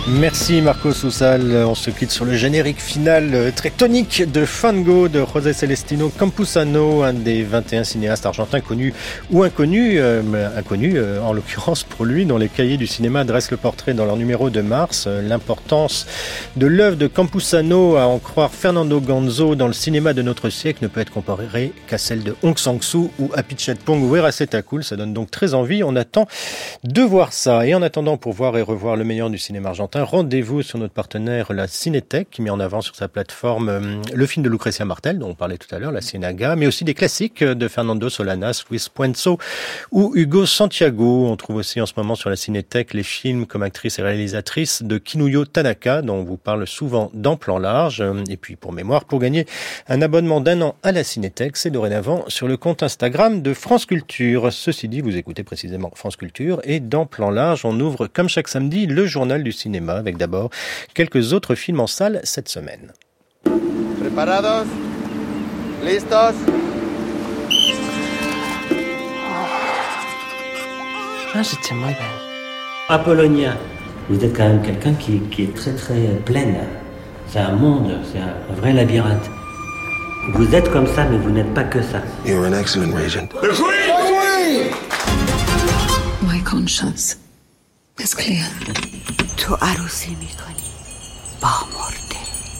Merci Marco Soussal. On se quitte sur le générique final très tonique de Fango de José Celestino Campuzano, un des 21 cinéastes argentins connus ou inconnus, en l'occurrence pour lui, dont les cahiers du cinéma dressent le portrait dans leur numéro de mars. L'importance de l'œuvre de Campuzano, à en croire Fernando Gonzo, dans le cinéma de notre siècle ne peut être comparée qu'à celle de Hong Sang-soo ou Apichatpong ou Werasettakul. Ça donne donc très envie. On attend de voir ça. Et en attendant, pour voir et revoir le meilleur du cinéma argentin, rendez-vous sur notre partenaire la Cinétech, qui met en avant sur sa plateforme le film de Lucrecia Martel dont on parlait tout à l'heure, La Ciénaga, mais aussi des classiques de Fernando Solanas, Luis Puenzo ou Hugo Santiago. On trouve aussi en ce moment sur la Cinétech les films comme actrice et réalisatrice de Kinuyo Tanaka, dont on vous parle souvent dans Plan Large. Et puis pour mémoire, pour gagner un abonnement d'1 an à la Cinétech, c'est dorénavant sur le compte Instagram de France Culture. Ceci dit, vous écoutez précisément France Culture, et dans Plan Large, on ouvre comme chaque samedi le journal du cinéma, avec d'abord quelques autres films en salle cette semaine. Preparados? Listos? Ah, j'étais muy bien. Apollonia, vous êtes quand même quelqu'un qui est très très pleine. C'est un monde, c'est un vrai labyrinthe. Vous êtes comme ça, mais vous n'êtes pas que ça. You're an excellent regent. The Queen! My conscience is clear. تو عروسی میکنی با مرده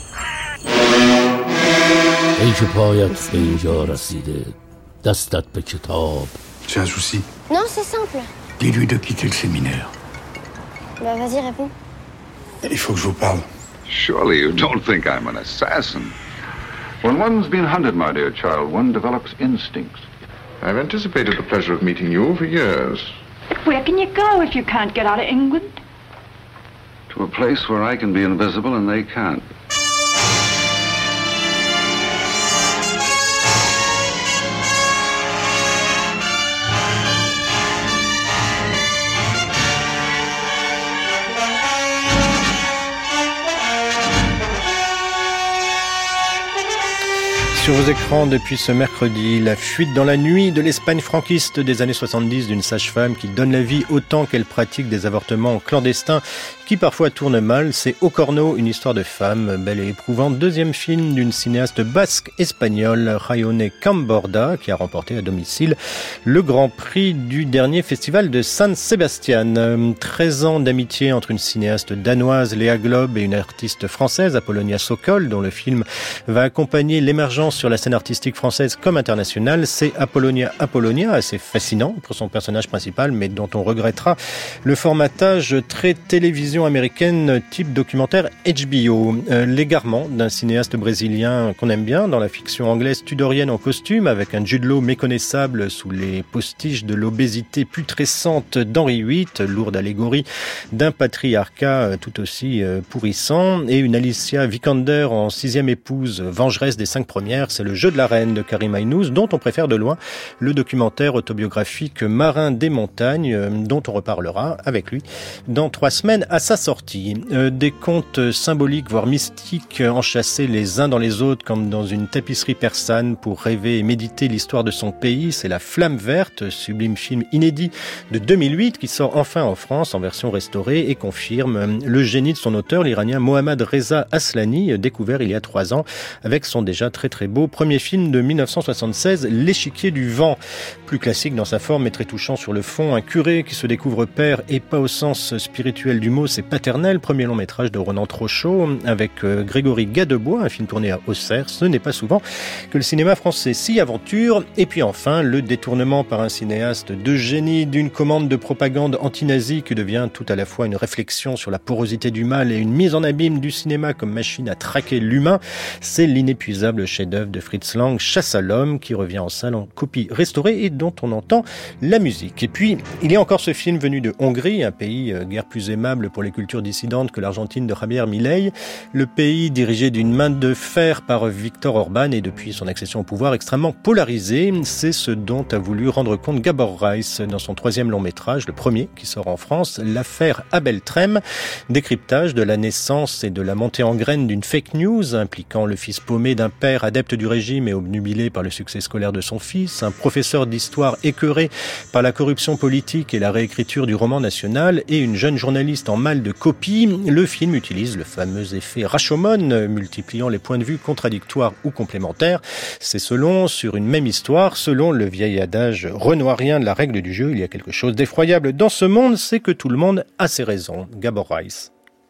ای که پایت به اینجا رسیده دستت به کتاب. Tu as un souci? Non, c'est simple. Dis-lui de quitter le séminaire. Bah vas-y, réponds. Il faut que je vous parle. Surely you don't think I'm an assassin. When one's been hunted, my dear child, one develops instincts. I've anticipated the pleasure of meeting you for years. Where can you go if you can't get out of England? To a place where I can be invisible and they can't. Sur vos écrans depuis ce mercredi, la fuite dans la nuit de l'Espagne franquiste des années 70 d'une sage-femme qui donne la vie autant qu'elle pratique des avortements clandestins qui parfois tournent mal. C'est Ocorno, une histoire de femme belle et éprouvante. Deuxième film d'une cinéaste basque espagnole, Jaione Camborda, qui a remporté à domicile le Grand Prix du dernier festival de San Sebastian. 13 ans d'amitié entre une cinéaste danoise, Léa Globe, et une artiste française, Apollonia Sokol, dont le film va accompagner l'émergence sur la scène artistique française comme internationale. C'est Apollonia, assez fascinant pour son personnage principal, mais dont on regrettera le formatage très télévision américaine type documentaire HBO. L'égarement d'un cinéaste brésilien qu'on aime bien dans la fiction anglaise tudorienne en costume, avec un Jude Law méconnaissable sous les postiches de l'obésité putrescente d'Henri VIII, lourde allégorie d'un patriarcat tout aussi pourrissant, et une Alicia Vikander en 6e épouse, vengeresse des 5 premières. C'est Le Jeu de la Reine de Karim Aynouz, dont on préfère de loin le documentaire autobiographique Marin des montagnes, dont on reparlera avec lui dans 3 semaines à sa sortie. Des contes symboliques, voire mystiques, enchâssés les uns dans les autres comme dans une tapisserie persane pour rêver et méditer l'histoire de son pays. C'est La Flamme Verte, sublime film inédit de 2008 qui sort enfin en France en version restaurée et confirme le génie de son auteur, l'Iranien Mohammad Reza Aslani, découvert il y a 3 ans avec son déjà très très beau premier film de 1976, L'Échiquier du vent. Plus classique dans sa forme mais très touchant sur le fond, un curé qui se découvre père et pas au sens spirituel du mot, c'est Paternel, premier long métrage de Ronan Trochot avec Grégory Gadebois, un film tourné à Auxerre. Ce n'est pas souvent que le cinéma français s'y aventure. Et puis enfin, le détournement par un cinéaste de génie d'une commande de propagande anti-nazie qui devient tout à la fois une réflexion sur la porosité du mal et une mise en abîme du cinéma comme machine à traquer l'humain. C'est l'inépuisable chef-d'œuvre de Fritz Lang, Chasse à l'homme, qui revient en salle en copie restaurée et dont on entend la musique. Et puis, il y a encore ce film venu de Hongrie, un pays guère plus aimable pour les cultures dissidentes que l'Argentine de Javier Milei. Le pays dirigé d'une main de fer par Viktor Orban et depuis son accession au pouvoir extrêmement polarisé. C'est ce dont a voulu rendre compte Gabor Reiss dans son 3e long métrage, le premier qui sort en France, L'affaire Abel Trem. Décryptage de la naissance et de la montée en graine d'une fake news impliquant le fils paumé d'un père adepte détente du régime et obnubilé par le succès scolaire de son fils, un professeur d'histoire écœuré par la corruption politique et la réécriture du roman national et une jeune journaliste en mal de copie, le film utilise le fameux effet Rashomon, multipliant les points de vue contradictoires ou complémentaires. C'est sur une même histoire, selon le vieil adage renoirien de la règle du jeu, il y a quelque chose d'effroyable dans ce monde, c'est que tout le monde a ses raisons. Gabor Rice.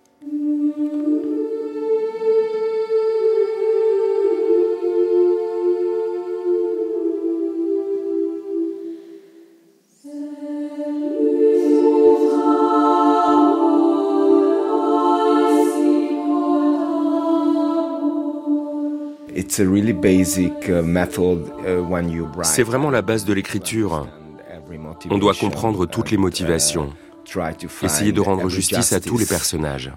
C'est vraiment la base de l'écriture. On doit comprendre toutes les motivations, essayer de rendre justice à tous les personnages.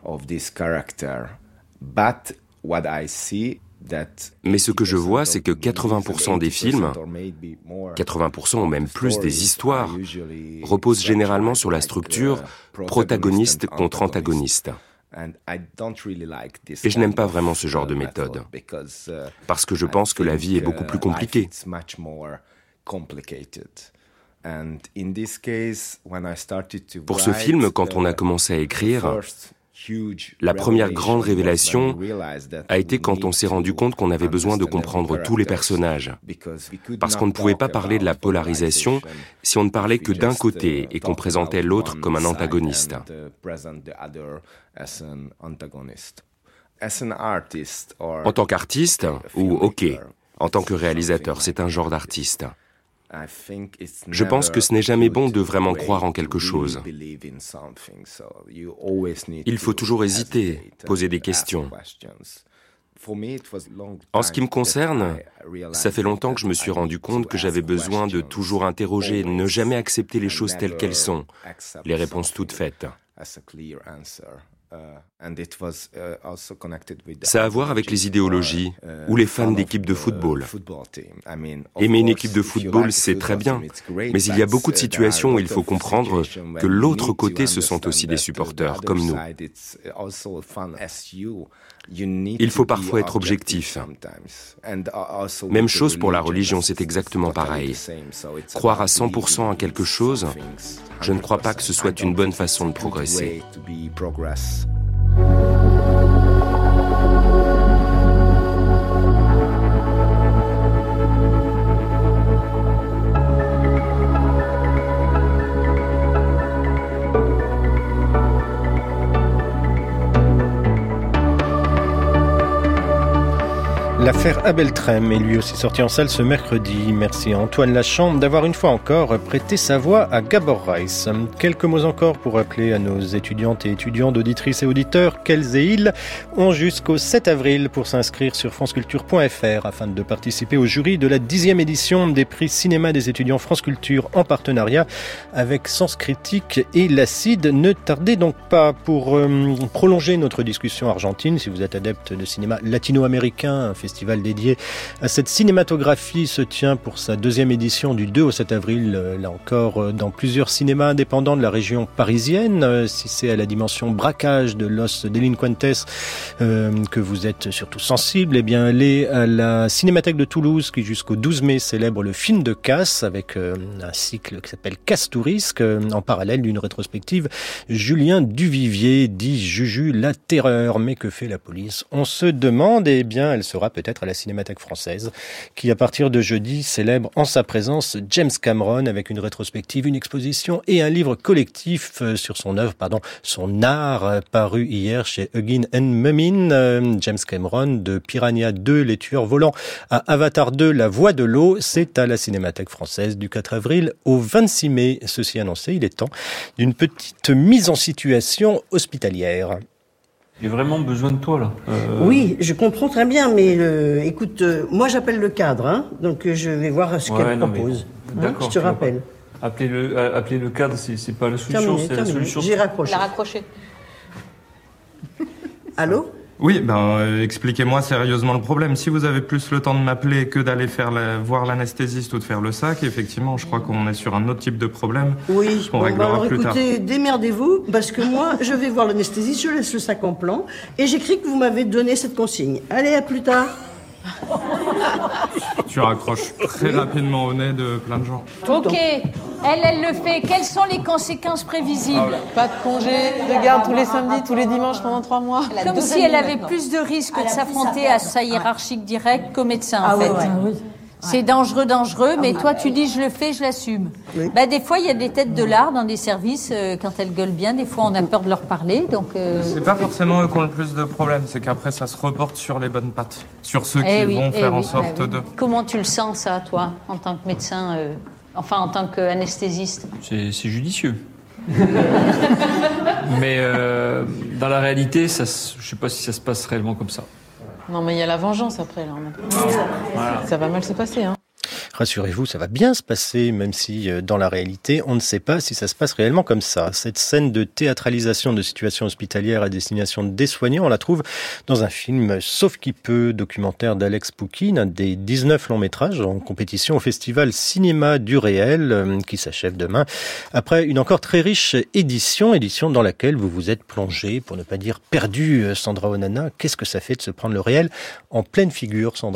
Mais ce que je vois, c'est que 80% des films, 80% ou même plus des histoires, reposent généralement sur la structure protagoniste contre antagoniste. Et je n'aime pas vraiment ce genre de méthode, parce que je pense que la vie est beaucoup plus compliquée. Pour ce film, quand on a commencé à écrire, la première grande révélation a été quand on s'est rendu compte qu'on avait besoin de comprendre tous les personnages. Parce qu'on ne pouvait pas parler de la polarisation si on ne parlait que d'un côté et qu'on présentait l'autre comme un antagoniste. En tant qu'artiste, ou en tant que réalisateur, c'est un genre d'artiste. Je pense que ce n'est jamais bon de vraiment croire en quelque chose. Il faut toujours hésiter, poser des questions. En ce qui me concerne, ça fait longtemps que je me suis rendu compte que j'avais besoin de toujours interroger, ne jamais accepter les choses telles qu'elles sont, les réponses toutes faites. Ça a à voir avec les idéologies ou les fans d'équipes de football. Aimer une équipe de football, c'est très bien, mais il y a beaucoup de situations où il faut comprendre que l'autre côté, ce sont aussi des supporters, comme nous. Il faut parfois être objectif. Même chose pour la religion, c'est exactement pareil. Croire à 100% à quelque chose, je ne crois pas que ce soit une bonne façon de progresser. L'affaire Abel Trem est lui aussi sorti en salle ce mercredi. Merci à Antoine Lachambre d'avoir une fois encore prêté sa voix à Gabor Rice. Quelques mots encore pour rappeler à nos étudiantes et étudiants, d'auditrices et auditeurs qu'elles et ils ont jusqu'au 7 avril pour s'inscrire sur franceculture.fr afin de participer au jury de la 10e édition des prix cinéma des étudiants France Culture en partenariat avec Sens Critique et l'Acide. Ne tardez donc pas pour prolonger notre discussion argentine. Si vous êtes adepte de cinéma latino-américain, un festival dédié à cette cinématographie se tient pour sa 2e édition du 2 au 7 avril, là encore dans plusieurs cinémas indépendants de la région parisienne. Si c'est à la dimension braquage de Los Delinquentes que vous êtes surtout sensible, eh bien allez à la Cinémathèque de Toulouse qui jusqu'au 12 mai célèbre le film de Casse avec un cycle qui s'appelle Casse Tourisque en parallèle d'une rétrospective Julien Duvivier dit Juju la terreur. Mais que fait la police, on se demande. Eh bien elle sera peut-être à la Cinémathèque française, qui à partir de jeudi célèbre en sa présence James Cameron avec une rétrospective, une exposition et un livre collectif sur son œuvre, son art, paru hier chez Again & Mumin. James Cameron, de Piranha 2, Les Tueurs Volants, à Avatar 2, La Voix de l'eau. C'est à la Cinémathèque française du 4 avril au 26 mai. Ceci annoncé, il est temps d'une petite mise en situation hospitalière. J'ai vraiment besoin de toi, là. Oui, je comprends très bien, mais écoute, moi j'appelle le cadre, hein, donc je vais voir ce qu'elle propose. D'accord. Je te rappelle. Appeler le cadre, c'est pas la solution, terminé. La solution. J'ai raccroché. La raccroché. Allô ? Oui, expliquez-moi sérieusement le problème. Si vous avez plus le temps de m'appeler que d'aller voir l'anesthésiste ou de faire le sac, effectivement, je crois qu'on est sur un autre type de problème. Oui, on réglera alors plus écoutez, tard. démerdez-vous, parce que moi, je vais voir l'anesthésiste, je laisse le sac en plan, et j'écris que vous m'avez donné cette consigne. Allez, à plus tard. Tu raccroches très rapidement au nez de plein de gens. Ok, elle le fait. Quelles sont les conséquences prévisibles? Pas de congé, de garde tous les samedis, tous les dimanches pendant 3 mois. Comme si elle avait plus de risques de s'affronter à sa hiérarchique directe qu'au médecin, en fait. Oui. C'est dangereux, mais toi tu dis je le fais, je l'assume. Oui. Des fois il y a des têtes de lard dans des services, quand elles gueulent bien, des fois on a peur de leur parler. Donc, C'est pas forcément eux qui ont le plus de problèmes, c'est qu'après ça se reporte sur les bonnes pattes, sur ceux qui vont faire en sorte de... Comment tu le sens ça, toi, en tant que médecin, en tant qu'anesthésiste? C'est judicieux. Mais dans la réalité, je sais pas si ça se passe réellement comme ça. Non, mais il y a la vengeance après, là. Voilà. Ça va mal se passer, hein. Rassurez-vous, ça va bien se passer, même si dans la réalité, on ne sait pas si ça se passe réellement comme ça. Cette scène de théâtralisation de situations hospitalières à destination des soignants, on la trouve dans un film Sauf qui peut, documentaire d'Alex Poukine, un des 19 longs métrages en compétition au Festival Cinéma du Réel, qui s'achève demain, après une encore très riche édition dans laquelle vous vous êtes plongé, pour ne pas dire perdu, Sandra Onana. Qu'est-ce que ça fait de se prendre le réel en pleine figure, Sandra ?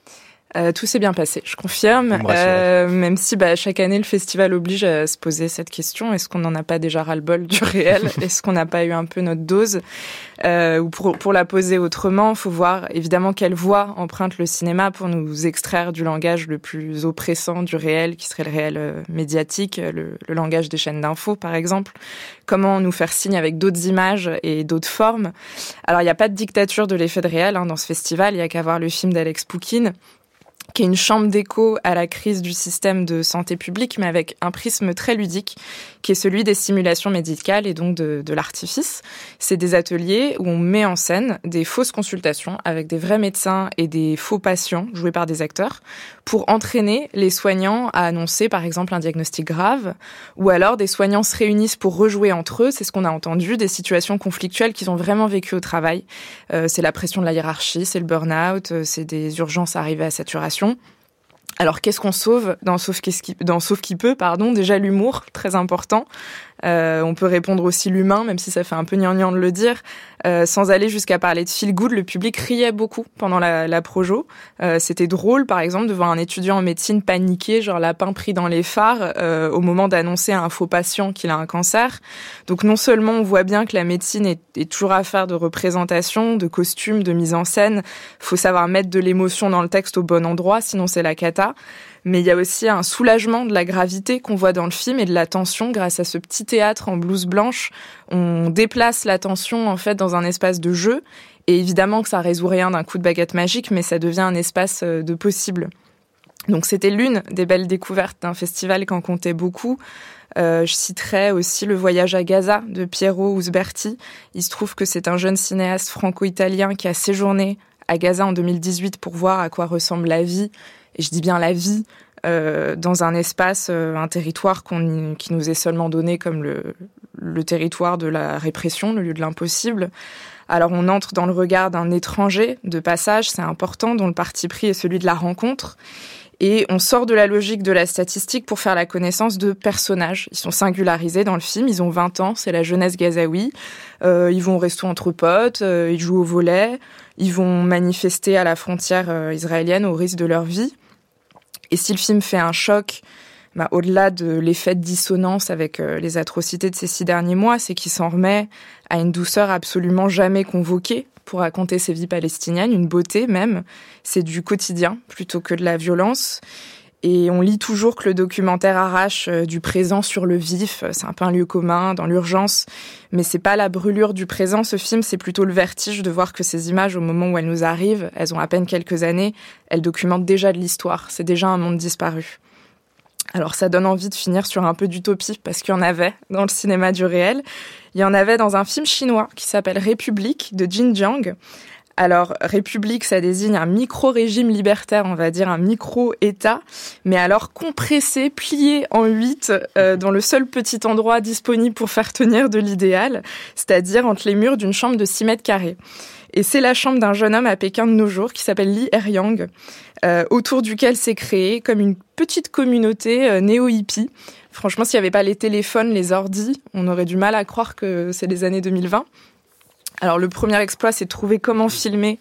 Tout s'est bien passé, je confirme. Même si chaque année, le festival oblige à se poser cette question. Est-ce qu'on n'en a pas déjà ras-le-bol du réel ? Est-ce qu'on n'a pas eu un peu notre dose ? Ou pour la poser autrement, il faut voir évidemment quelle voie emprunte le cinéma pour nous extraire du langage le plus oppressant du réel, qui serait le réel médiatique, le langage des chaînes d'infos par exemple. Comment nous faire signe avec d'autres images et d'autres formes. Alors il n'y a pas de dictature de l'effet de réel dans ce festival, il n'y a qu'à voir le film d'Alex Poukine, qui est une chambre d'écho à la crise du système de santé publique, mais avec un prisme très ludique, qui est celui des simulations médicales et donc de l'artifice. C'est des ateliers où on met en scène des fausses consultations avec des vrais médecins et des faux patients joués par des acteurs pour entraîner les soignants à annoncer par exemple un diagnostic grave, ou alors des soignants se réunissent pour rejouer entre eux, c'est ce qu'on a entendu, des situations conflictuelles qu'ils ont vraiment vécues au travail. C'est la pression de la hiérarchie, c'est le burn-out, c'est des urgences arrivées à saturation. Alors, qu'est-ce qu'on sauve dans Sauf qui peut, déjà l'humour, très important. On peut répondre aussi l'humain, même si ça fait un peu gnangnan de le dire. Sans aller jusqu'à parler de feel good, le public riait beaucoup pendant la projo. C'était drôle, par exemple, de voir un étudiant en médecine paniquer, genre lapin pris dans les phares, au moment d'annoncer à un faux patient qu'il a un cancer. Donc non seulement on voit bien que la médecine est toujours affaire de représentation, de costumes, de mise en scène. Faut savoir mettre de l'émotion dans le texte au bon endroit, sinon c'est la cata. Mais il y a aussi un soulagement de la gravité qu'on voit dans le film et de la tension grâce à ce petit théâtre en blouse blanche. On déplace la tension en fait dans un espace de jeu. Et évidemment que ça résout rien d'un coup de baguette magique, mais ça devient un espace de possible. Donc c'était l'une des belles découvertes d'un festival qu'en comptait beaucoup. Je citerai aussi Le voyage à Gaza de Piero Usberti. Il se trouve que c'est un jeune cinéaste franco-italien qui a séjourné à Gaza en 2018 pour voir à quoi ressemble la vie, et je dis bien la vie, dans un espace, un territoire qui nous est seulement donné comme le territoire de la répression, le lieu de l'impossible. Alors on entre dans le regard d'un étranger de passage, c'est important, dont le parti pris est celui de la rencontre. Et on sort de la logique de la statistique pour faire la connaissance de personnages. Ils sont singularisés dans le film, ils ont 20 ans, c'est la jeunesse gazaoui. Ils vont au resto entre potes, ils jouent au volley, ils vont manifester à la frontière israélienne au risque de leur vie. Et si le film fait un choc, au-delà de l'effet de dissonance avec les atrocités de ces 6 derniers mois, c'est qu'il s'en remet à une douceur absolument jamais convoquée pour raconter ces vies palestiniennes, une beauté même. C'est du quotidien plutôt que de la violence. Et on lit toujours que le documentaire arrache du présent sur le vif. C'est un peu un lieu commun dans l'urgence. Mais c'est pas la brûlure du présent, ce film, c'est plutôt le vertige de voir que ces images, au moment où elles nous arrivent, elles ont à peine quelques années, elles documentent déjà de l'histoire. C'est déjà un monde disparu. Alors ça donne envie de finir sur un peu d'utopie, parce qu'il y en avait dans le cinéma du réel. Il y en avait dans un film chinois qui s'appelle République de Jin Jiang. Alors, République, ça désigne un micro-régime libertaire, on va dire un micro-État, mais alors compressé, plié en 8, dans le seul petit endroit disponible pour faire tenir de l'idéal, c'est-à-dire entre les murs d'une chambre de 6 mètres carrés. Et c'est la chambre d'un jeune homme à Pékin de nos jours qui s'appelle Li Eryang, autour duquel s'est créé comme une petite communauté néo-hippie. Franchement, s'il n'y avait pas les téléphones, les ordis, on aurait du mal à croire que c'est les années 2020. Alors, le premier exploit, c'est de trouver comment filmer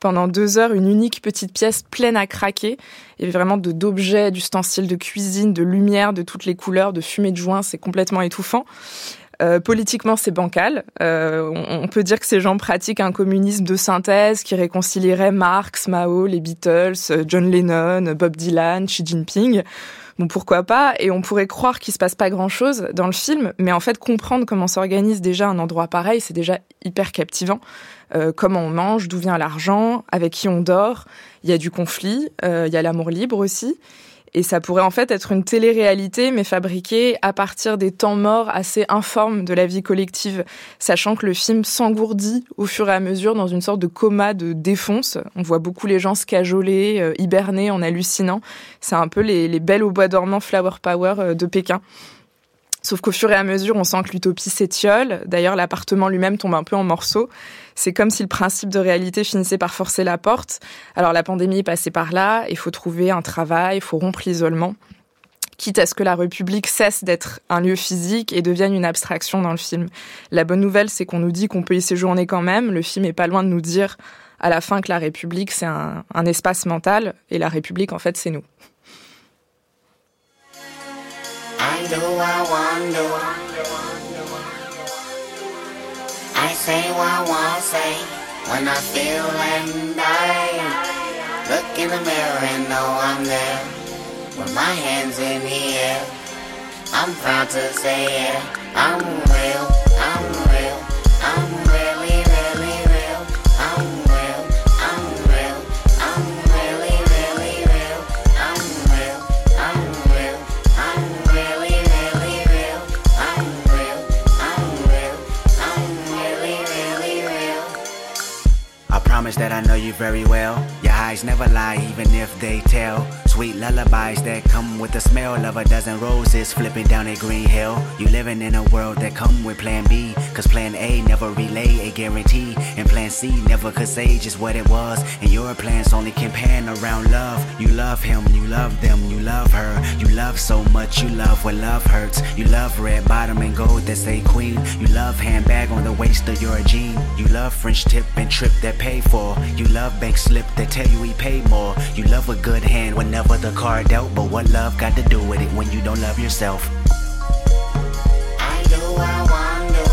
Pendant 2 heures, une unique petite pièce pleine à craquer. Il y avait vraiment d'objets, d'ustensiles de cuisine, de lumière, de toutes les couleurs, de fumée de joint. C'est complètement étouffant. Politiquement, c'est bancal. On peut dire que ces gens pratiquent un communisme de synthèse qui réconcilierait Marx, Mao, les Beatles, John Lennon, Bob Dylan, Xi Jinping. Bon, pourquoi pas? Et on pourrait croire qu'il se passe pas grand-chose dans le film, mais en fait, comprendre comment s'organise déjà un endroit pareil, c'est déjà hyper captivant. Comment on mange, d'où vient l'argent, avec qui on dort. Il y a du conflit, il y a l'amour libre aussi. Et ça pourrait en fait être une télé-réalité, mais fabriquée à partir des temps morts assez informes de la vie collective, sachant que le film s'engourdit au fur et à mesure dans une sorte de coma de défonce. On voit beaucoup les gens se cajoler, hiberner en hallucinant. C'est un peu les belles au bois dormant Flower Power de Pékin. Sauf qu'au fur et à mesure, on sent que l'utopie s'étiole. D'ailleurs, l'appartement lui-même tombe un peu en morceaux. C'est comme si le principe de réalité finissait par forcer la porte. Alors, la pandémie est passée par là. Il faut trouver un travail, il faut rompre l'isolement. Quitte à ce que la République cesse d'être un lieu physique et devienne une abstraction dans le film. La bonne nouvelle, c'est qu'on nous dit qu'on peut y séjourner quand même. Le film est pas loin de nous dire à la fin que la République, c'est un espace mental. Et la République, en fait, c'est nous. I do, I wonder. I say what I want to say when I feel and I look in the mirror and know I'm there with my hands in the air. I'm proud to say it. I'm real, I'm real, I'm really, really real. I'm real, I'm real, I'm really, really real. I'm real, I'm real, I'm really, really real. I'm real, I'm real, I'm really, really real. I promise that I know you very well. Your eyes never lie, even if they tell. Sweet lullabies that come with the smell of a dozen roses flipping down a green hill. You living in a world that come with plan B, cause plan A never relay a guarantee, and plan C never could say just what it was, and your plans only can pan around love. You love him, you love them, you love her. You love so much, you love when love hurts. You love red bottom and gold that say queen. You love handbag on the waist of your jean. You love French tip and trip that pay for. You love bank slip that tell you he paid more. You love a good hand whenever the card dealt, but what love got to do with it when you don't love yourself? I do, I wonder.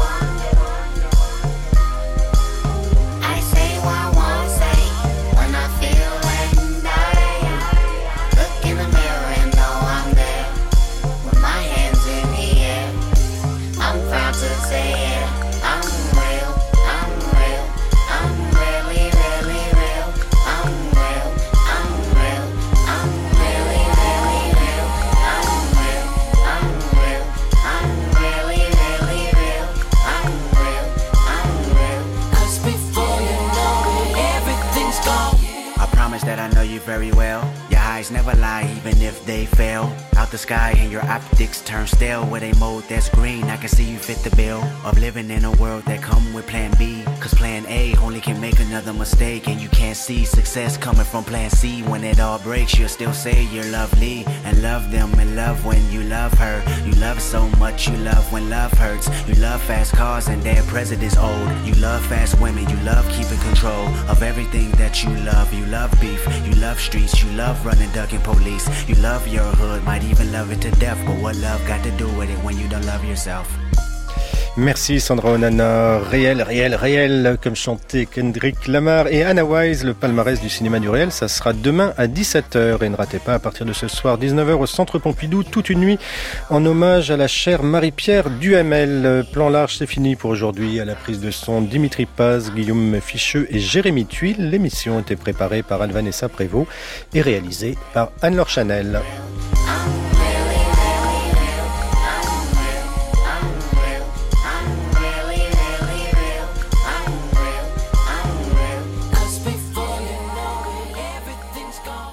I say what I want to say when I feel and I look in the mirror and know I'm there with my hands in the air. I'm proud to say it. I'm real, I'm real, I'm really, really real. I'm real, I'm real, I'm really, really real. I'm real, I'm real, I'm really, really real. I'm real, I'm real. 'Cause before you know it, everything's gone. I promise that I know you very well. Your eyes never lie, even if they fail. Out the sky and your optics turn stale with a mode that's green. I can see you fit the bill of living in a world that come with plan B, cause plan A only can make another mistake, and you can't see success coming from plan C. When it all breaks, you'll still say you're lovely and love them and love when you love her. You love so much, you love when love hurts. You love fast cars and their president's old. You love fast women, you love keeping control of everything that you love. You love beef, you love streets, you love running, ducking police. You love your hood, might even love it to death, but what love got to do with it when you don't love yourself? Merci Sandra Onana. Réel, réel, réel, comme chantait Kendrick Lamar et Anna Wise. Le palmarès du cinéma du réel, ça sera demain à 17h. Et ne ratez pas, à partir de ce soir, 19h au Centre Pompidou, toute une nuit, en hommage à la chère Marie-Pierre Duhamel. Plan large, c'est fini pour aujourd'hui. À la prise de son, Dimitri Paz, Guillaume Ficheux et Jérémy Tuile. L'émission était préparée par Vanessa Prévost et réalisée par Anne-Laure Chanel.